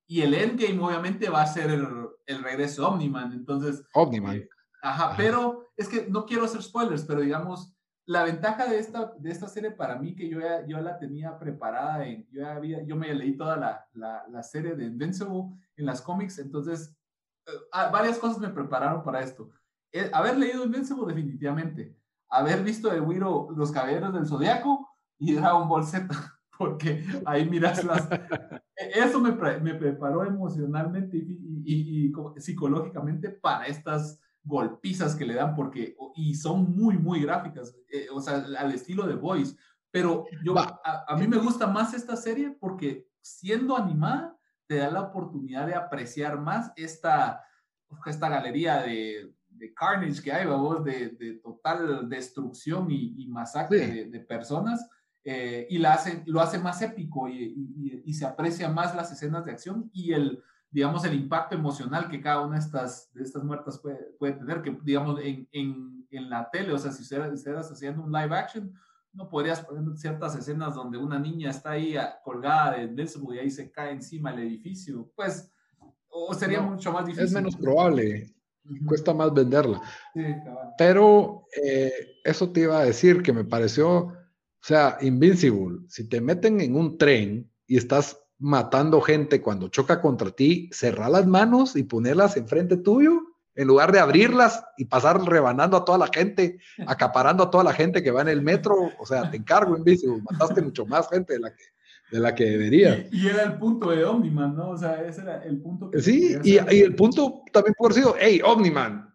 Y el Endgame obviamente va a ser el regreso de Omni-Man. Entonces, Omni-Man. Ajá, pero es que no quiero hacer spoilers, pero digamos, la ventaja de esta serie para mí, que yo la tenía preparada, yo me leí toda la serie de Invincible en las cómics, entonces varias cosas me prepararon para esto. Haber leído Invincible definitivamente, haber visto de Wiro Los Caballeros del Zodiaco y Dragon Ball Z, porque ahí miras eso me preparó emocionalmente y psicológicamente para estas golpizas que le dan, y son muy, muy gráficas, o sea, al estilo de Boys. Pero a mí me gusta más esta serie porque siendo animada, te da la oportunidad de apreciar más esta galería de carnage que hay, vamos, de total destrucción y masacre de personas. Y lo hace más épico y se aprecia más las escenas de acción y digamos, el impacto emocional que cada una de estas muertas puede tener, que digamos en la tele, o sea, si estuvieras haciendo un live action, no podrías poner ciertas escenas donde una niña está ahí colgada de Invincible y ahí se cae encima del edificio, pues, o sería mucho más difícil. Es menos probable, cuesta más venderla. Sí, pero eso te iba a decir que me pareció, o sea, Invincible, si te meten en un tren y estás matando gente cuando choca contra ti, cerrar las manos y ponerlas enfrente tuyo, en lugar de abrirlas y pasar rebanando a toda la gente, acaparando a toda la gente que va en el metro. O sea, te encargo, Invincible, mataste mucho más gente de la que debería. Y era el punto de Omni-Man, ¿no? O sea, ese era el punto que sí, y el punto también puede haber sido, hey, Omni-Man,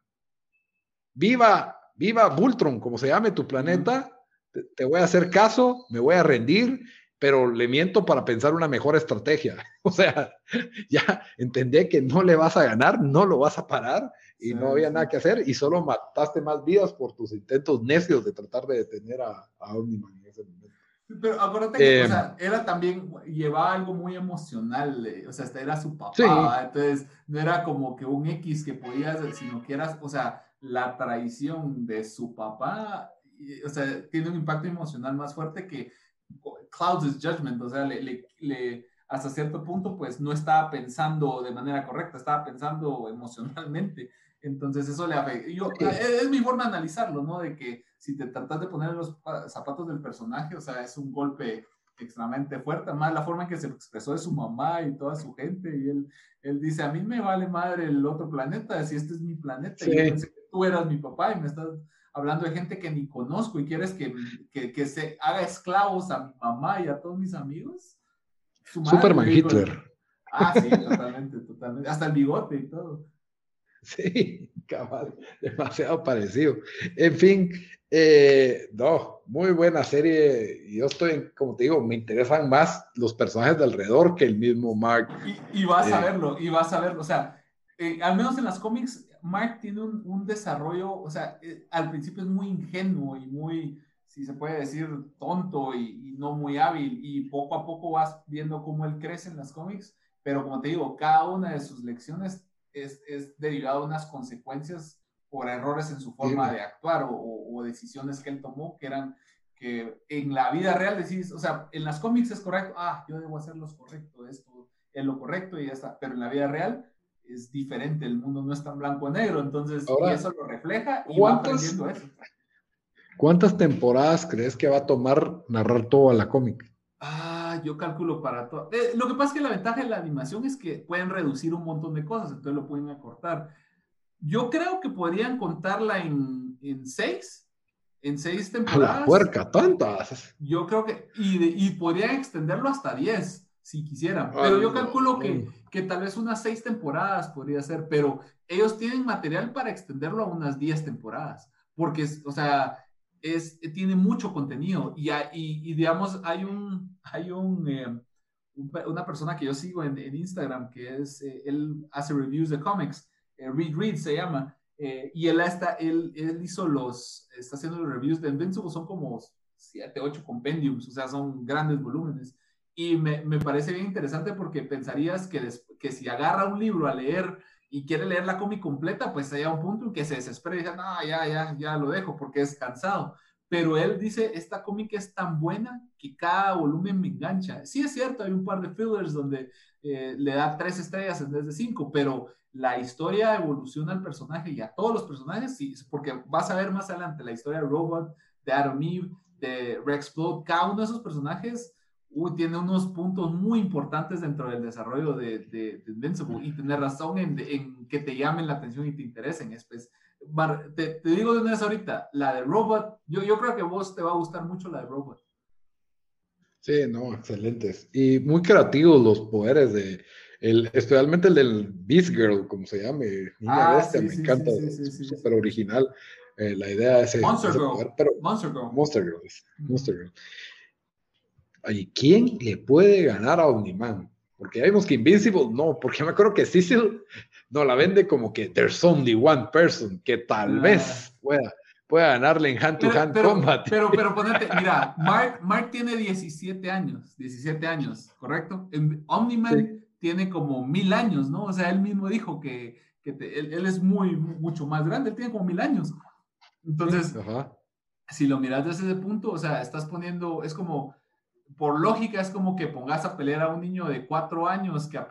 viva Voltron, como se llame tu planeta, te voy a hacer caso, me voy a rendir, pero le miento para pensar una mejor estrategia. O sea, ya entendí que no le vas a ganar, no lo vas a parar, y no había nada que hacer, y solo mataste más vidas por tus intentos necios de tratar de detener a Omni-Man en ese momento. Pero acuérdate que, o sea, era también, llevaba algo muy emocional, o sea, era su papá, sí. Entonces no era como que un X que podías, sino que era, o sea, la traición de su papá, o sea, tiene un impacto emocional más fuerte que Cloud's Judgment, o sea, hasta cierto punto, pues no estaba pensando de manera correcta, estaba pensando emocionalmente. Entonces eso le afecta. Es mi forma de analizarlo, ¿no? De que si te tratas de poner en los zapatos del personaje, o sea, es un golpe extremadamente fuerte, más la forma en que se expresó de su mamá y toda su gente, y él dice, a mí me vale madre el otro planeta, si este es mi planeta, y yo pensé que tú eras mi papá y me estás hablando de gente que ni conozco y quieres que se haga esclavos a mi mamá y a todos mis amigos. Superman Hitler. Sí, totalmente. Hasta el bigote y todo. Sí, cabal, demasiado parecido. En fin, no, muy buena serie. Yo estoy, como te digo, me interesan más los personajes de alrededor que el mismo Mark. Y vas a verlo, O sea, al menos en las cómics, Mark tiene un desarrollo, o sea, al principio es muy ingenuo y muy, si se puede decir, tonto y no muy hábil. Y poco a poco vas viendo cómo él crece en las cómics. Pero como te digo, cada una de sus lecciones es derivado de unas consecuencias por errores en su forma de actuar o decisiones que él tomó que en la vida real decís, o sea, en las cómics es correcto, yo debo hacer lo correcto, esto es lo correcto y ya está, pero en la vida real es diferente, el mundo no es tan blanco o negro, entonces, ahora, y eso lo refleja y va aprendiendo eso. ¿Cuántas temporadas crees que va a tomar narrar toda la cómic? Yo calculo para todo. Lo que pasa es que la ventaja de la animación es que pueden reducir un montón de cosas, entonces lo pueden acortar. Yo creo que podrían contarla en 6 temporadas. A la puerca, tantas. Yo creo que, y podrían extenderlo hasta 10, si quisieran. Pero yo calculo que tal vez unas 6 temporadas podría ser, pero ellos tienen material para extenderlo a unas 10 temporadas. Porque, o sea, tiene mucho contenido. Y digamos, hay una persona que yo sigo en Instagram que él hace reviews de cómics. Reed se llama, y él está haciendo los reviews de Invincible, son como 7, 8 compendiums, o sea, son grandes volúmenes, y me parece bien interesante porque pensarías que si agarra un libro a leer y quiere leer la cómic completa, pues haya un punto en que se desespera y dice, no, ya lo dejo porque es cansado, pero él dice, esta cómic es tan buena que cada volumen me engancha. Sí es cierto, hay un par de fillers donde le da 3 estrellas en vez de 5, pero la historia evoluciona al personaje y a todos los personajes, sí, porque vas a ver más adelante la historia de Robot, de Adam Eve, de Rexplode, cada uno de esos personajes tiene unos puntos muy importantes dentro del desarrollo de Invincible, y tener razón en que te llamen la atención y te interesen. Te digo de una vez ahorita, la de Robot, yo creo que a vos te va a gustar mucho la de Robot. Sí, no, excelentes. Y muy creativos los poderes especialmente el del Beast Girl, como se llame, Niña Bestia, Sí, me sí, encanta, sí, es sí, sí, súper sí. original la idea de Monster ese Girl. poder, pero Monster Girl. Monster Girl, Monster Girl. ¿Y quién le puede ganar a Omniman? Porque ya vimos que Invincible no, porque me acuerdo que Cecil no la vende como que there's only one person que tal vez pueda ganarle en hand-to-hand combat. Pero ponete, mira, Mark tiene 17 años, ¿correcto? Omni-Man Sí. tiene como 1000 años, ¿no? O sea, él mismo dijo que él es mucho más grande, él tiene como 1000 años. Entonces, Ajá. si lo miras desde ese punto, o sea, estás poniendo, es como, por lógica, es como que pongas a pelear a un niño de 4 años que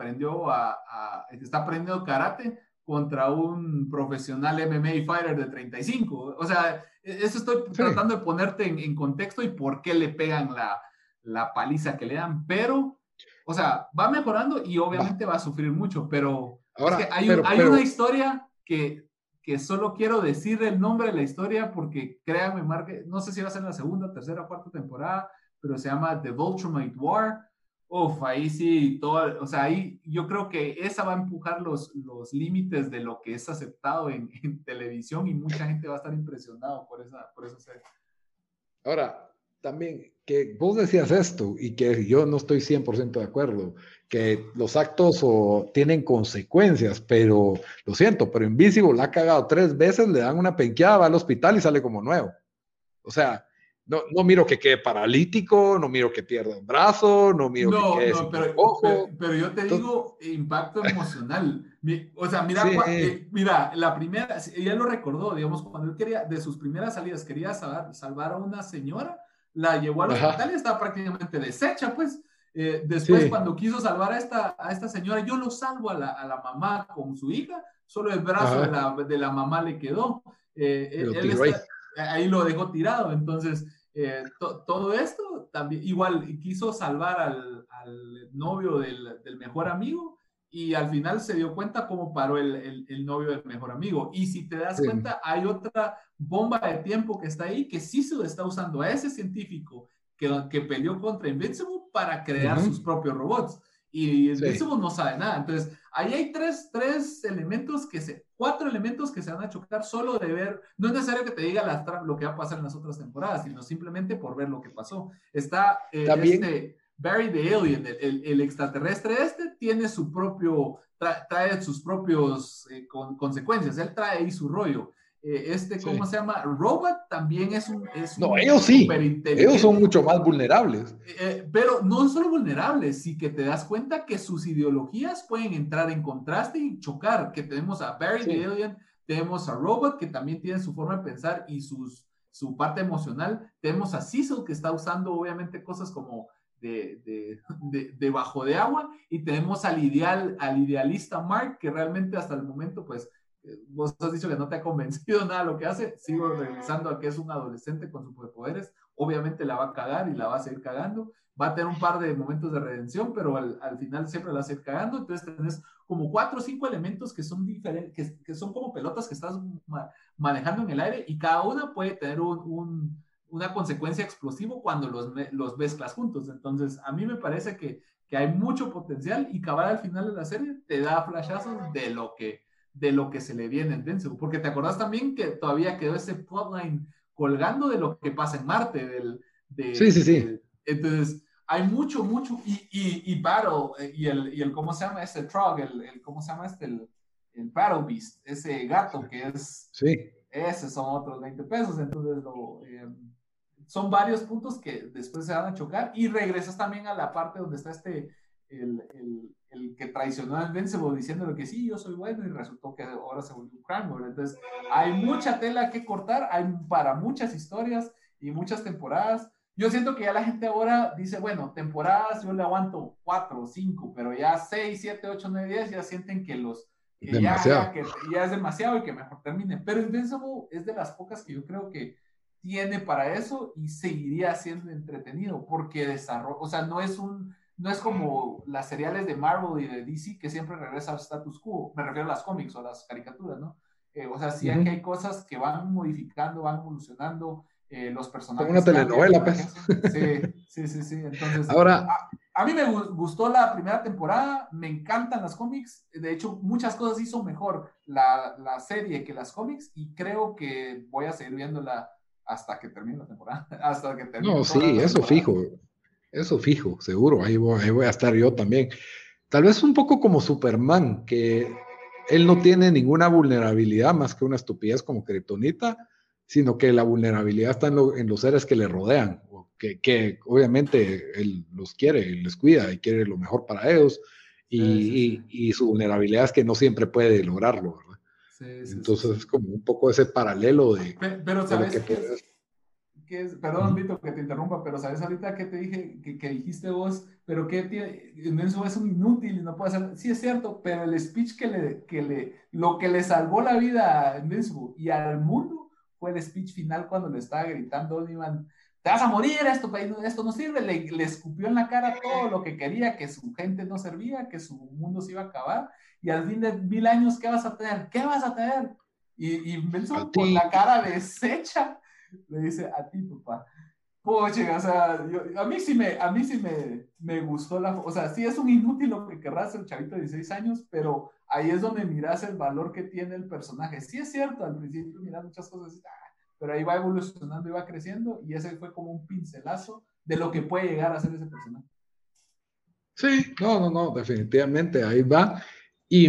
está aprendiendo karate contra un profesional MMA fighter de 35. O sea, eso estoy Sí. tratando de ponerte en contexto y por qué le pegan la paliza que le dan, pero, o sea, va mejorando y obviamente va a sufrir mucho, pero es que Ahora, hay una historia que solo quiero decir el nombre de la historia porque créanme, Marque, no sé si va a ser la segunda, tercera o cuarta temporada, pero se llama The Viltrumite War. Uf, ahí sí, o sea, ahí yo creo que esa va a empujar los límites de lo que es aceptado en televisión y mucha gente va a estar impresionado por esa serie. Ahora, también que vos decías esto y que yo no estoy 100% de acuerdo, que los actos tienen consecuencias, pero lo siento, pero Invisible la ha cagado 3 veces, le dan una penqueada, va al hospital y sale como nuevo. O sea, no miro que quede paralítico, no miro que pierda un brazo, no miro que quede sin un ojo. Pero yo te Entonces, digo impacto emocional. O sea, sí, mira, la primera, ella lo recordó, digamos, cuando él quería, de sus primeras salidas, quería salvar a una señora, la llevó al hospital ajá, y estaba prácticamente deshecha, pues. Después, sí, cuando quiso salvar a esta señora, yo lo salvo a la mamá con su hija, solo el brazo ajá, de la mamá le quedó. y lo Él tiró ahí. está, ahí lo dejó tirado, entonces todo esto también, igual quiso salvar al novio del mejor amigo y al final se dio cuenta cómo paró el novio del mejor amigo. Y si te das Sí, cuenta, hay otra bomba de tiempo que está ahí, que sí se lo está usando a ese científico que peleó contra Invincible para crear sus propios robots. Y sí, Invincible no sabe nada. Entonces, ahí hay cuatro elementos que se van a chocar solo de ver. No es necesario que te diga lo que va a pasar en las otras temporadas, sino simplemente por ver lo que pasó. Está también, Barry the Alien, el extraterrestre tiene trae sus propios consecuencias. Él trae ahí su rollo. ¿Cómo sí. se llama? Robot también es No, un ellos súper sí, ellos son inteligente, mucho más vulnerables. pero no solo vulnerables, sí que te das cuenta que sus ideologías pueden entrar en contraste y chocar, que tenemos a Barry the Sí, Alien, tenemos a Robot, que también tiene su forma de pensar y su parte emocional, tenemos a Cecil, que está usando obviamente cosas como debajo de agua, y tenemos al idealista Mark, que realmente hasta el momento, pues, vos has dicho que no te ha convencido nada lo que hace, sigo regresando a que es un adolescente con superpoderes, obviamente la va a cagar y la va a seguir cagando, va a tener un par de momentos de redención, pero al final siempre la va a seguir cagando, entonces tenés como 4 o 5 elementos que son diferentes, que son como pelotas que estás manejando en el aire y cada una puede tener una consecuencia explosiva cuando los mezclas juntos. Entonces, a mí me parece que hay mucho potencial y acabar al final de la serie te da flashazos de lo que se le viene en Denzel. Porque te acordás también que todavía quedó ese plotline colgando de lo que pasa en Marte. sí, sí, sí. Entonces, hay mucho, y Battle, ¿cómo se llama este Trog? ¿Cómo se llama este? El Battle Beast, ese gato que es, Sí, ese son otros 20 pesos. Entonces, son varios puntos que después se van a chocar y regresas también a la parte donde está el que traicionó al Invincible diciéndole que sí, yo soy bueno y resultó que ahora se volvió un crime lord. Entonces hay mucha tela que cortar, hay para muchas historias y muchas temporadas. Yo siento que ya la gente ahora dice, bueno, temporadas yo le aguanto 4 o 5, pero ya 6, 7, 8, 9, 10 ya sienten que Demasiado. ya es demasiado y que mejor termine. Pero Invincible es de las pocas que yo creo que tiene para eso y seguiría siendo entretenido porque desarrolla, o sea, no es como las seriales de Marvel y de DC que siempre regresa al status quo, me refiero a las cómics o a las caricaturas, ¿no? O sea, sí aquí hay cosas que van modificando, van evolucionando, los Como una personajes cambian, telenovela, pues. envejecen. Sí, sí, sí, sí. Entonces, Ahora, a mí me gustó la primera temporada, me encantan las cómics, de hecho muchas cosas hizo mejor la serie que las cómics y creo que voy a seguir viéndola hasta que termine la temporada, hasta que termine no, todas sí, las temporadas. eso fijo, seguro, ahí voy a estar yo también. Tal vez un poco como Superman, que él no tiene ninguna vulnerabilidad más que una estupidez como Kryptonita, sino que la vulnerabilidad está en los seres que le rodean, que obviamente él los quiere, les cuida y quiere lo mejor para ellos, Sí, sí, sí. y su vulnerabilidad es que no siempre puede lograrlo, ¿verdad? Sí, sí, sí, Entonces sí. es como un poco ese paralelo Pero de lo ¿sabes que qué puede. es? Perdón, Ujú. Vito, que te interrumpa, pero ¿sabes ahorita que te dije, que dijiste vos, pero que Menzo es un inútil y no puede hacer? Sí, es cierto, pero el speech lo que le salvó la vida a Menzo y al mundo fue el speech final cuando le estaba gritando Obi-Wan, te vas a morir, esto no sirve, le escupió en la cara todo lo que quería, que su gente no servía, que su mundo se iba a acabar, y al fin de 1000 años, ¿qué vas a tener? ¿Qué vas a tener? Y A Menzo ti, con la cara deshecha le dice a ti, papá. Poche, o sea, a mí sí me gustó o sea, sí es un inútil lo que querrás el chavito de 16 años, pero ahí es donde miras el valor que tiene el personaje. Sí es cierto, al principio miras muchas cosas, pero ahí va evolucionando y va creciendo, y ese fue como un pincelazo de lo que puede llegar a ser ese personaje. sí, no, definitivamente, ahí va. Y,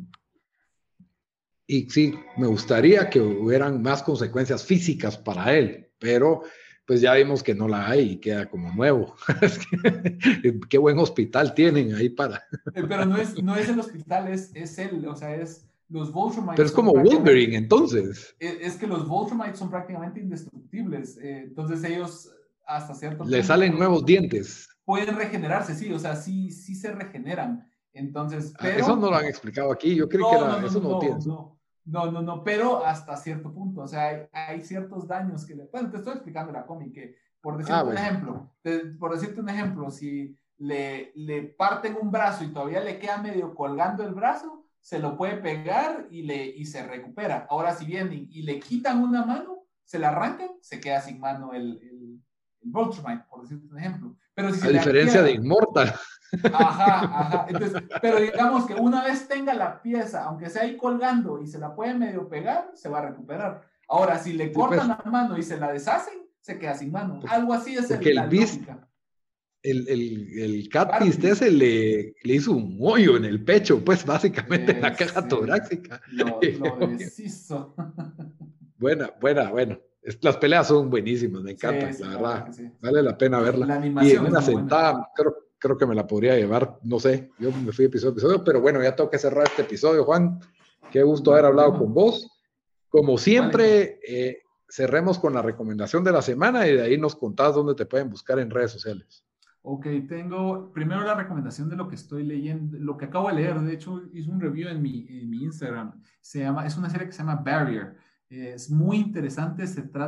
y sí, me gustaría que hubieran más consecuencias físicas para él, pero pues ya vimos que no la hay y queda como nuevo. Qué buen hospital tienen ahí para. Pero no es el hospital, es él, o sea, es los Pero Voltrumites es son como Wolverine, prácticamente, entonces. es que los Voltrumites son prácticamente indestructibles, entonces ellos hasta cierto Le punto salen nuevos dientes. pueden regenerarse, sí, o sea, sí, sí se regeneran, entonces, Ah, eso no pero lo han explicado aquí. Yo creí que no, no, era, no, eso no, no tiene. no, no, no, no, no, pero hasta cierto punto, o sea, hay ciertos daños que le, bueno, te estoy explicando la cómic, que por Ah, decirte un bueno. ejemplo, si le parten un brazo y todavía le queda medio colgando el brazo, se lo puede pegar y se recupera. Ahora, si vienen y le quitan una mano, se la arrancan, se queda sin mano el Voltramite, por decirte un ejemplo. Pero si A se le diferencia de queda, Immortal. ajá, ajá. Entonces, pero digamos que una vez tenga la pieza, aunque sea ahí colgando y se la puede medio pegar, se va a recuperar. Ahora, si le Sí, cortan pues, la mano y se la deshacen, se queda sin mano. Algo así es porque la el Beast, lógica. el Cat Beast Barbie. ese le hizo un hoyo en el pecho, pues básicamente en la caja Sí, torácica. lo deshizo. Bueno. Las peleas son buenísimas, me Sí, encantan, la sí, la verdad verdad. que sí. Vale la pena verla. La Y en animación es una muy buena. sentada, creo que me la podría llevar, no sé, yo me fui episodio a episodio, pero bueno, ya tengo que cerrar este episodio, Juan. Qué gusto No hay haber hablado problema. con vos. Como Igualito. siempre, cerremos con la recomendación de la semana y de ahí nos contás dónde te pueden buscar en redes sociales. Ok, tengo primero la recomendación de lo que estoy leyendo, lo que acabo de leer. De hecho, hice un review en mi Instagram. Es una serie que se llama Barrier. Es muy interesante.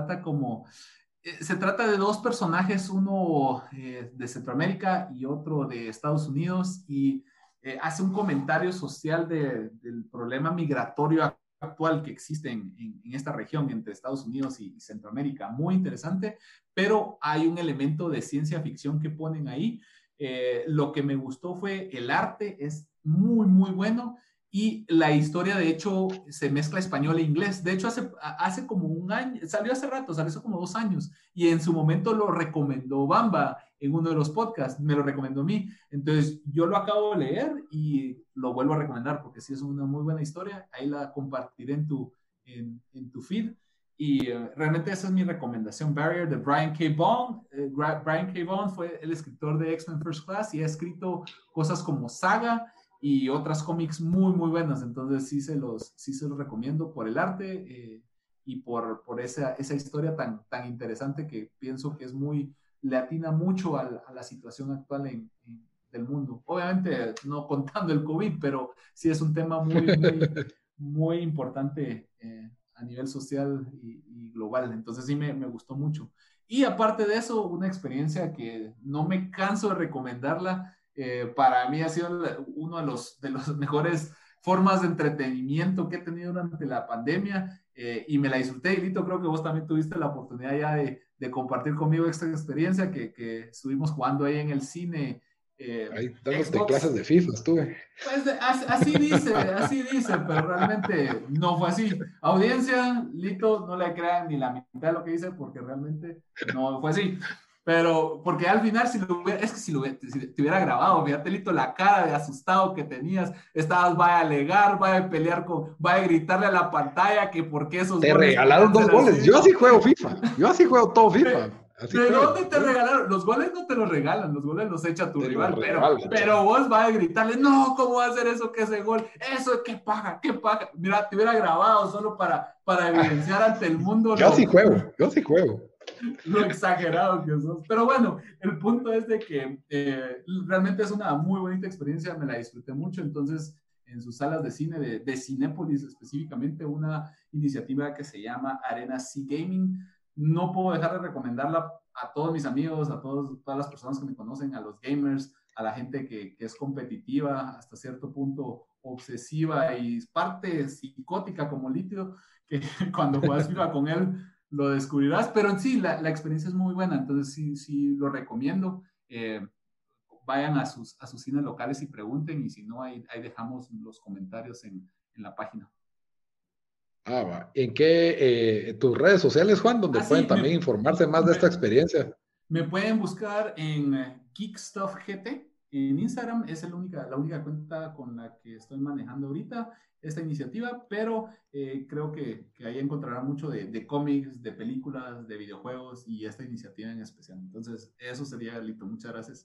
Se trata de dos personajes, uno de Centroamérica y otro de Estados Unidos, y hace un comentario social del problema migratorio actual que existe en esta región entre Estados Unidos y Centroamérica. Muy interesante, pero hay un elemento de ciencia ficción que ponen ahí. Lo que me gustó fue el arte, es muy, muy bueno. Y la historia, de hecho, se mezcla español e inglés. De hecho, hace como un año, salió hace rato, salió hace como 2 años, y en su momento lo recomendó Bamba en uno de los podcasts, me lo recomendó a mí. Entonces, yo lo acabo de leer y lo vuelvo a recomendar porque sí es una muy buena historia. Ahí la compartiré en tu feed. Y realmente esa es mi recomendación, Barrier, de Brian K. Vaughan. Brian K. Vaughan fue el escritor de X-Men First Class y ha escrito cosas como Saga y otras cómics muy, muy buenas. Entonces sí se los recomiendo por el arte y por esa historia tan interesante que pienso que es le atina mucho a la situación actual del mundo. Obviamente no contando el COVID, pero sí es un tema muy importante a nivel social y global. Entonces sí me gustó mucho. Y aparte de eso, una experiencia que no me canso de recomendarla, para mí ha sido uno de los mejores formas de entretenimiento que he tenido durante la pandemia, y me la disfruté. Y Lito, creo que vos también tuviste la oportunidad ya de compartir conmigo esta experiencia que estuvimos jugando ahí en el cine. Ahí dándote clases Xbox, de FIFA estuve. pues así dice, pero realmente no fue así. Audiencia, Lito, no le crean ni la mitad de lo que dice, porque realmente no fue así. Pero, porque al final, si te hubiera grabado, fíjate, Lito, la cara de asustado que tenías, estabas, vaya a alegar, vaya a pelear vaya a gritarle a la pantalla que por qué esos Te goles regalaron podían 2 ser goles. así. Yo así juego FIFA. Yo así juego todo FIFA. Así ¿De juego. dónde te regalaron? Los goles no te los regalan, los goles los echa tu Te los rival, regalan. pero vos vas a gritarle, no, ¿cómo va a hacer eso que ese gol? Eso, qué paja, qué paja. Mira, te hubiera grabado solo para evidenciar ante el mundo Yo sí juego. Yo sí juego. lo exagerado que sos. Pero bueno, el punto es de que realmente es una muy bonita experiencia, me la disfruté mucho. Entonces, en sus salas de cine, de Cinépolis específicamente, una iniciativa que se llama Arena C Gaming. No puedo dejar de recomendarla a todos mis amigos, todas las personas que me conocen, a los gamers, a la gente que es competitiva, hasta cierto punto obsesiva y parte psicótica como Litio, que cuando juegas FIFA con él lo descubrirás, pero en sí la experiencia es muy buena, entonces sí lo recomiendo. Vayan a sus cines locales y pregunten, y si no, ahí dejamos los comentarios en la página. Va. ¿En qué tus redes sociales, Juan, donde pueden Sí, también informarse más de esta experiencia? me pueden buscar en GeekStuffGT. En Instagram es la única cuenta con la que estoy manejando ahorita esta iniciativa, pero creo que ahí encontrarán mucho de cómics, de películas, de videojuegos y esta iniciativa en especial. Entonces, eso sería, Lito. Muchas gracias.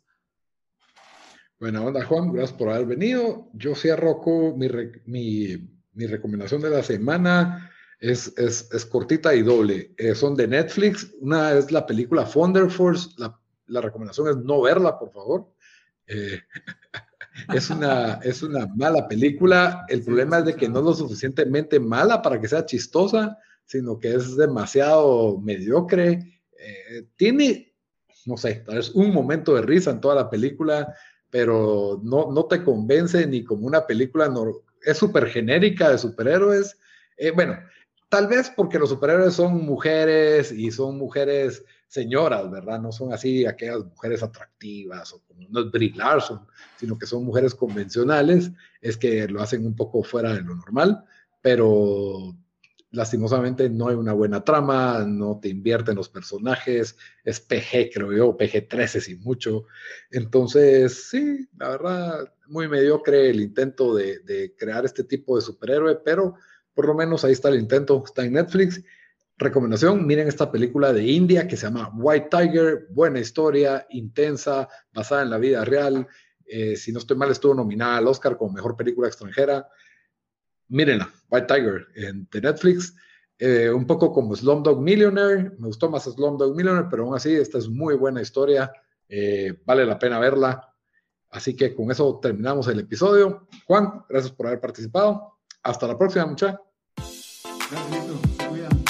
Buena onda, Juan. Gracias por haber venido. Yo cierro con mi recomendación de la semana. Es cortita y doble. Son de Netflix. Una es la película Thunder Force. La recomendación es no verla, por favor. Es una mala película. El problema es de que no es lo suficientemente mala para que sea chistosa, sino que es demasiado mediocre. Tiene, no sé, tal vez un momento de risa en toda la película, pero no te convence ni como una película. Es súper genérica de superhéroes. Bueno, tal vez porque los superhéroes son mujeres y son mujeres señoras, ¿verdad? No son así aquellas mujeres atractivas o como no es Brie Larson, sino que son mujeres convencionales, es que lo hacen un poco fuera de lo normal, pero lastimosamente no hay una buena trama, no te invierten los personajes, es PG, creo yo, PG-13 sin mucho. Entonces, sí, la verdad, muy mediocre el intento de crear este tipo de superhéroe, pero por lo menos ahí está el intento, está en Netflix. Recomendación, miren esta película de India que se llama White Tiger, buena historia, intensa, basada en la vida real. Si no estoy mal, estuvo nominada al Oscar como mejor película extranjera. Mírenla, White Tiger, de Netflix. Un poco como Slumdog Millionaire, me gustó más Slumdog Millionaire, pero aún así, esta es muy buena historia, vale la pena verla. Así que con eso terminamos el episodio. Juan, gracias por haber participado. Hasta la próxima, muchachos. Gracias, Lito. Se cuidan.